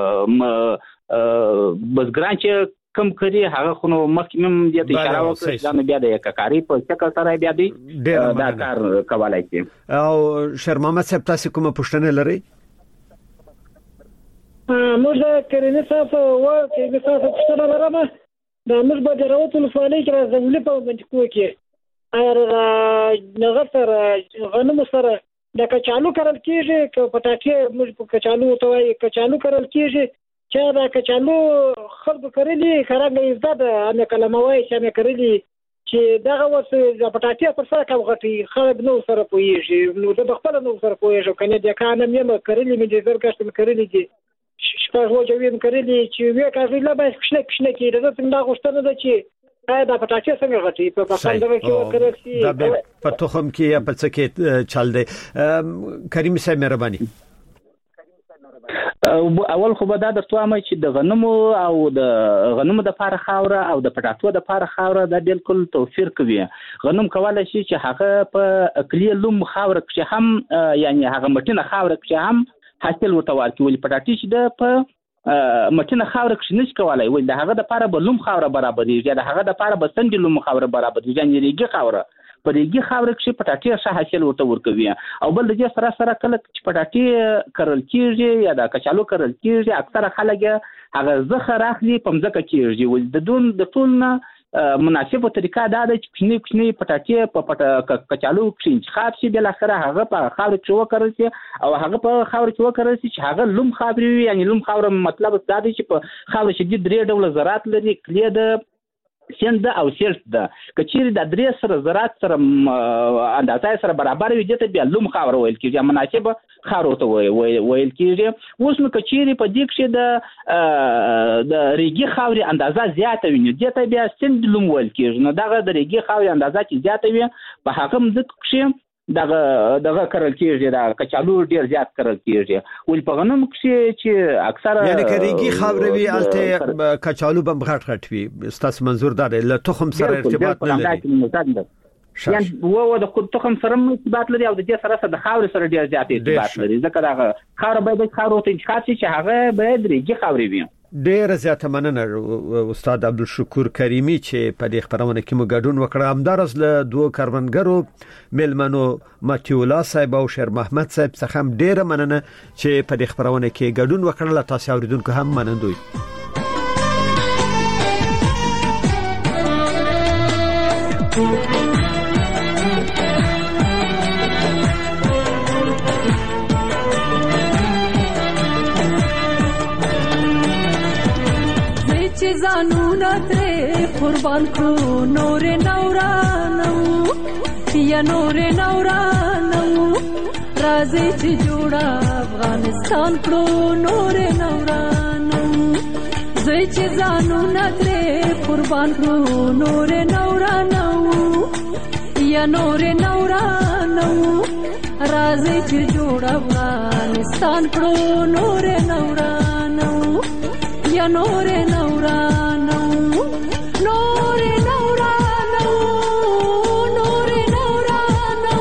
Speaker 6: بزګران چې کم کړي هغه خو نو مخکې هم د اشاره وکړه دا بیا د کاري په شکل سره بیا دی دا کار کولای شي.
Speaker 3: او شیر محمد صاحب تاسو کومه پوښتنه لرئ؟
Speaker 5: موږ د کرنې صاحب پوښتنه لرم. دا موږ به د راوتو ولسوالۍ کې راځولې په منطقو کې نغه سره غنمو سره د کچالو کرل کېږي که پټاټې موږ په کچالو توای کچالو کرل کېږي چې دا کچالو خلکو کرلي خرابې زده امه کلموي چې امه کرلي چې دغه وس د پټاټې پر سره کوم غټي خلک نو سره پويږي نو د خپل نو سره پويږي کنه د کانم یم کرلي مې د زرګشت کرلي دي شپږ وجوین کرلي چې وې کاږي لا به کښنه کې د څنګه غوښتنه ده چې دا پټاټې څنګه غټي په پسندوي کې وکړل شي
Speaker 3: دا په تخم کې یا په څه کې چل دی. کریم صاحب مهرباني.
Speaker 6: اول خو به دا درته وایم چې د غنمو د لپاره خاوره او د پټاټو د لپاره خاوره دا بالکل توفیر کوي. غنم کولای شي چې هغه په اقلی لوم خاوره کې هم یعنی هغه مټینه خاوره کې هم حاصل ورته ورکوي. ولې پټاټې چې د په مټینه خاوره کې نشي کولای ولې د هغه د لپاره به لوم خاوره برابرېږي د هغه د لپاره به سنډي لوم خاوره برابرېږي یعنی ریګي خاوره په ریګي خاوره کې پټاټې ښه حاصل ورته ورکوي. او بل د دې سره کله چې پټاټې کرل کېږي یا د کچالو کرل کېږي اکثره خلک هغه زخه راخلي په مځکه کېږي ولې د ټول نه مناسبه طریقه دا ده چې کښنی پټاټې په کچالو کې انتخاب شي بل اخره هغه په خاور کې وکړل شي او هغه په خاور کې وکړل شي چې هغه لوم خاوري وي یعنی لوم خاور مطلب دا دی چې په خاور شدید درې ډول زراعت لري کلیه د سند او سیلت ده کچېری د درې سره زراعت سره اندازه سره برابر وي دته بیا لوم خاور ویل کېږي مناسبه خاور ته ویل کېږي. اوس نو کچېری په دې کې د ریګي خاوري اندازه زیاته وي دته بیا سند لوم ویل کېږي. نو دغه د ریګي خاوري اندازه چې زیاته وي په هغه مځکه کې دغه کرل کېږي دا کچالو ډیر زیات کرل کېږي. ول په غنم کې چې اکثره
Speaker 3: یعنی کریږي خاوروي الته کچالو بم غټ وي ستاسو منظور دا له تخم سره ارتباط نه لري
Speaker 6: یعنی وو د تخم سره ارتباط لري او د دې سره د خاور سره ډیر زیات ارتباط لري ځکه دا خاور باید خاور ته انتخاب شي چې هغه باید ریګي خاوري وي.
Speaker 3: ډیر زیاته مننه استاد عبدالشکور کریمی چې په دې خبرونه کې مو ګډون وکړ. همدارس له دوه کارمنګرو ملمنو ماتیولا صاحب او شیر محمد صاحب څخه هم ډیر مننه چې په دې خبرونه کې ګډون وکړل. تاسو اوریدونکو هم منندوی.
Speaker 15: زانونا ترې قربان کړو نور نورانو یا نور نورانو راځي چې جوړه افغانستان کړو نور نورانو زوی چې زانونا ترې قربان کړو نور نورانو یا نور نورانو راځي چې جوړه افغانستان کړو نور نورانو یا نور نورانو نور نورانو نور نورانو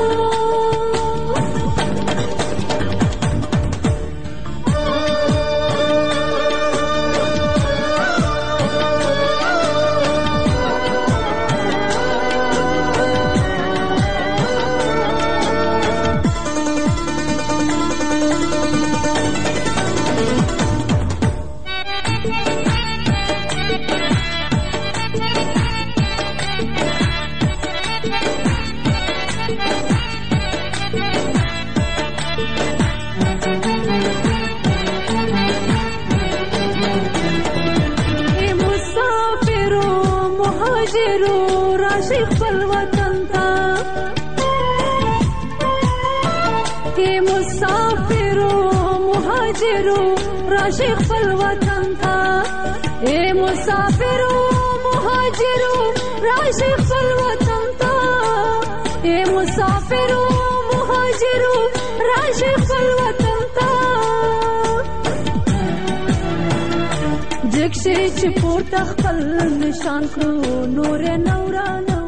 Speaker 15: راشي خپل وطن ته اے مسافرو مهاجرو راشي خپل وطن ته اے مسافرو مهاجرو راشي خپل وطن ته پکښې چې پورته خپل نشان کړو نور نورانه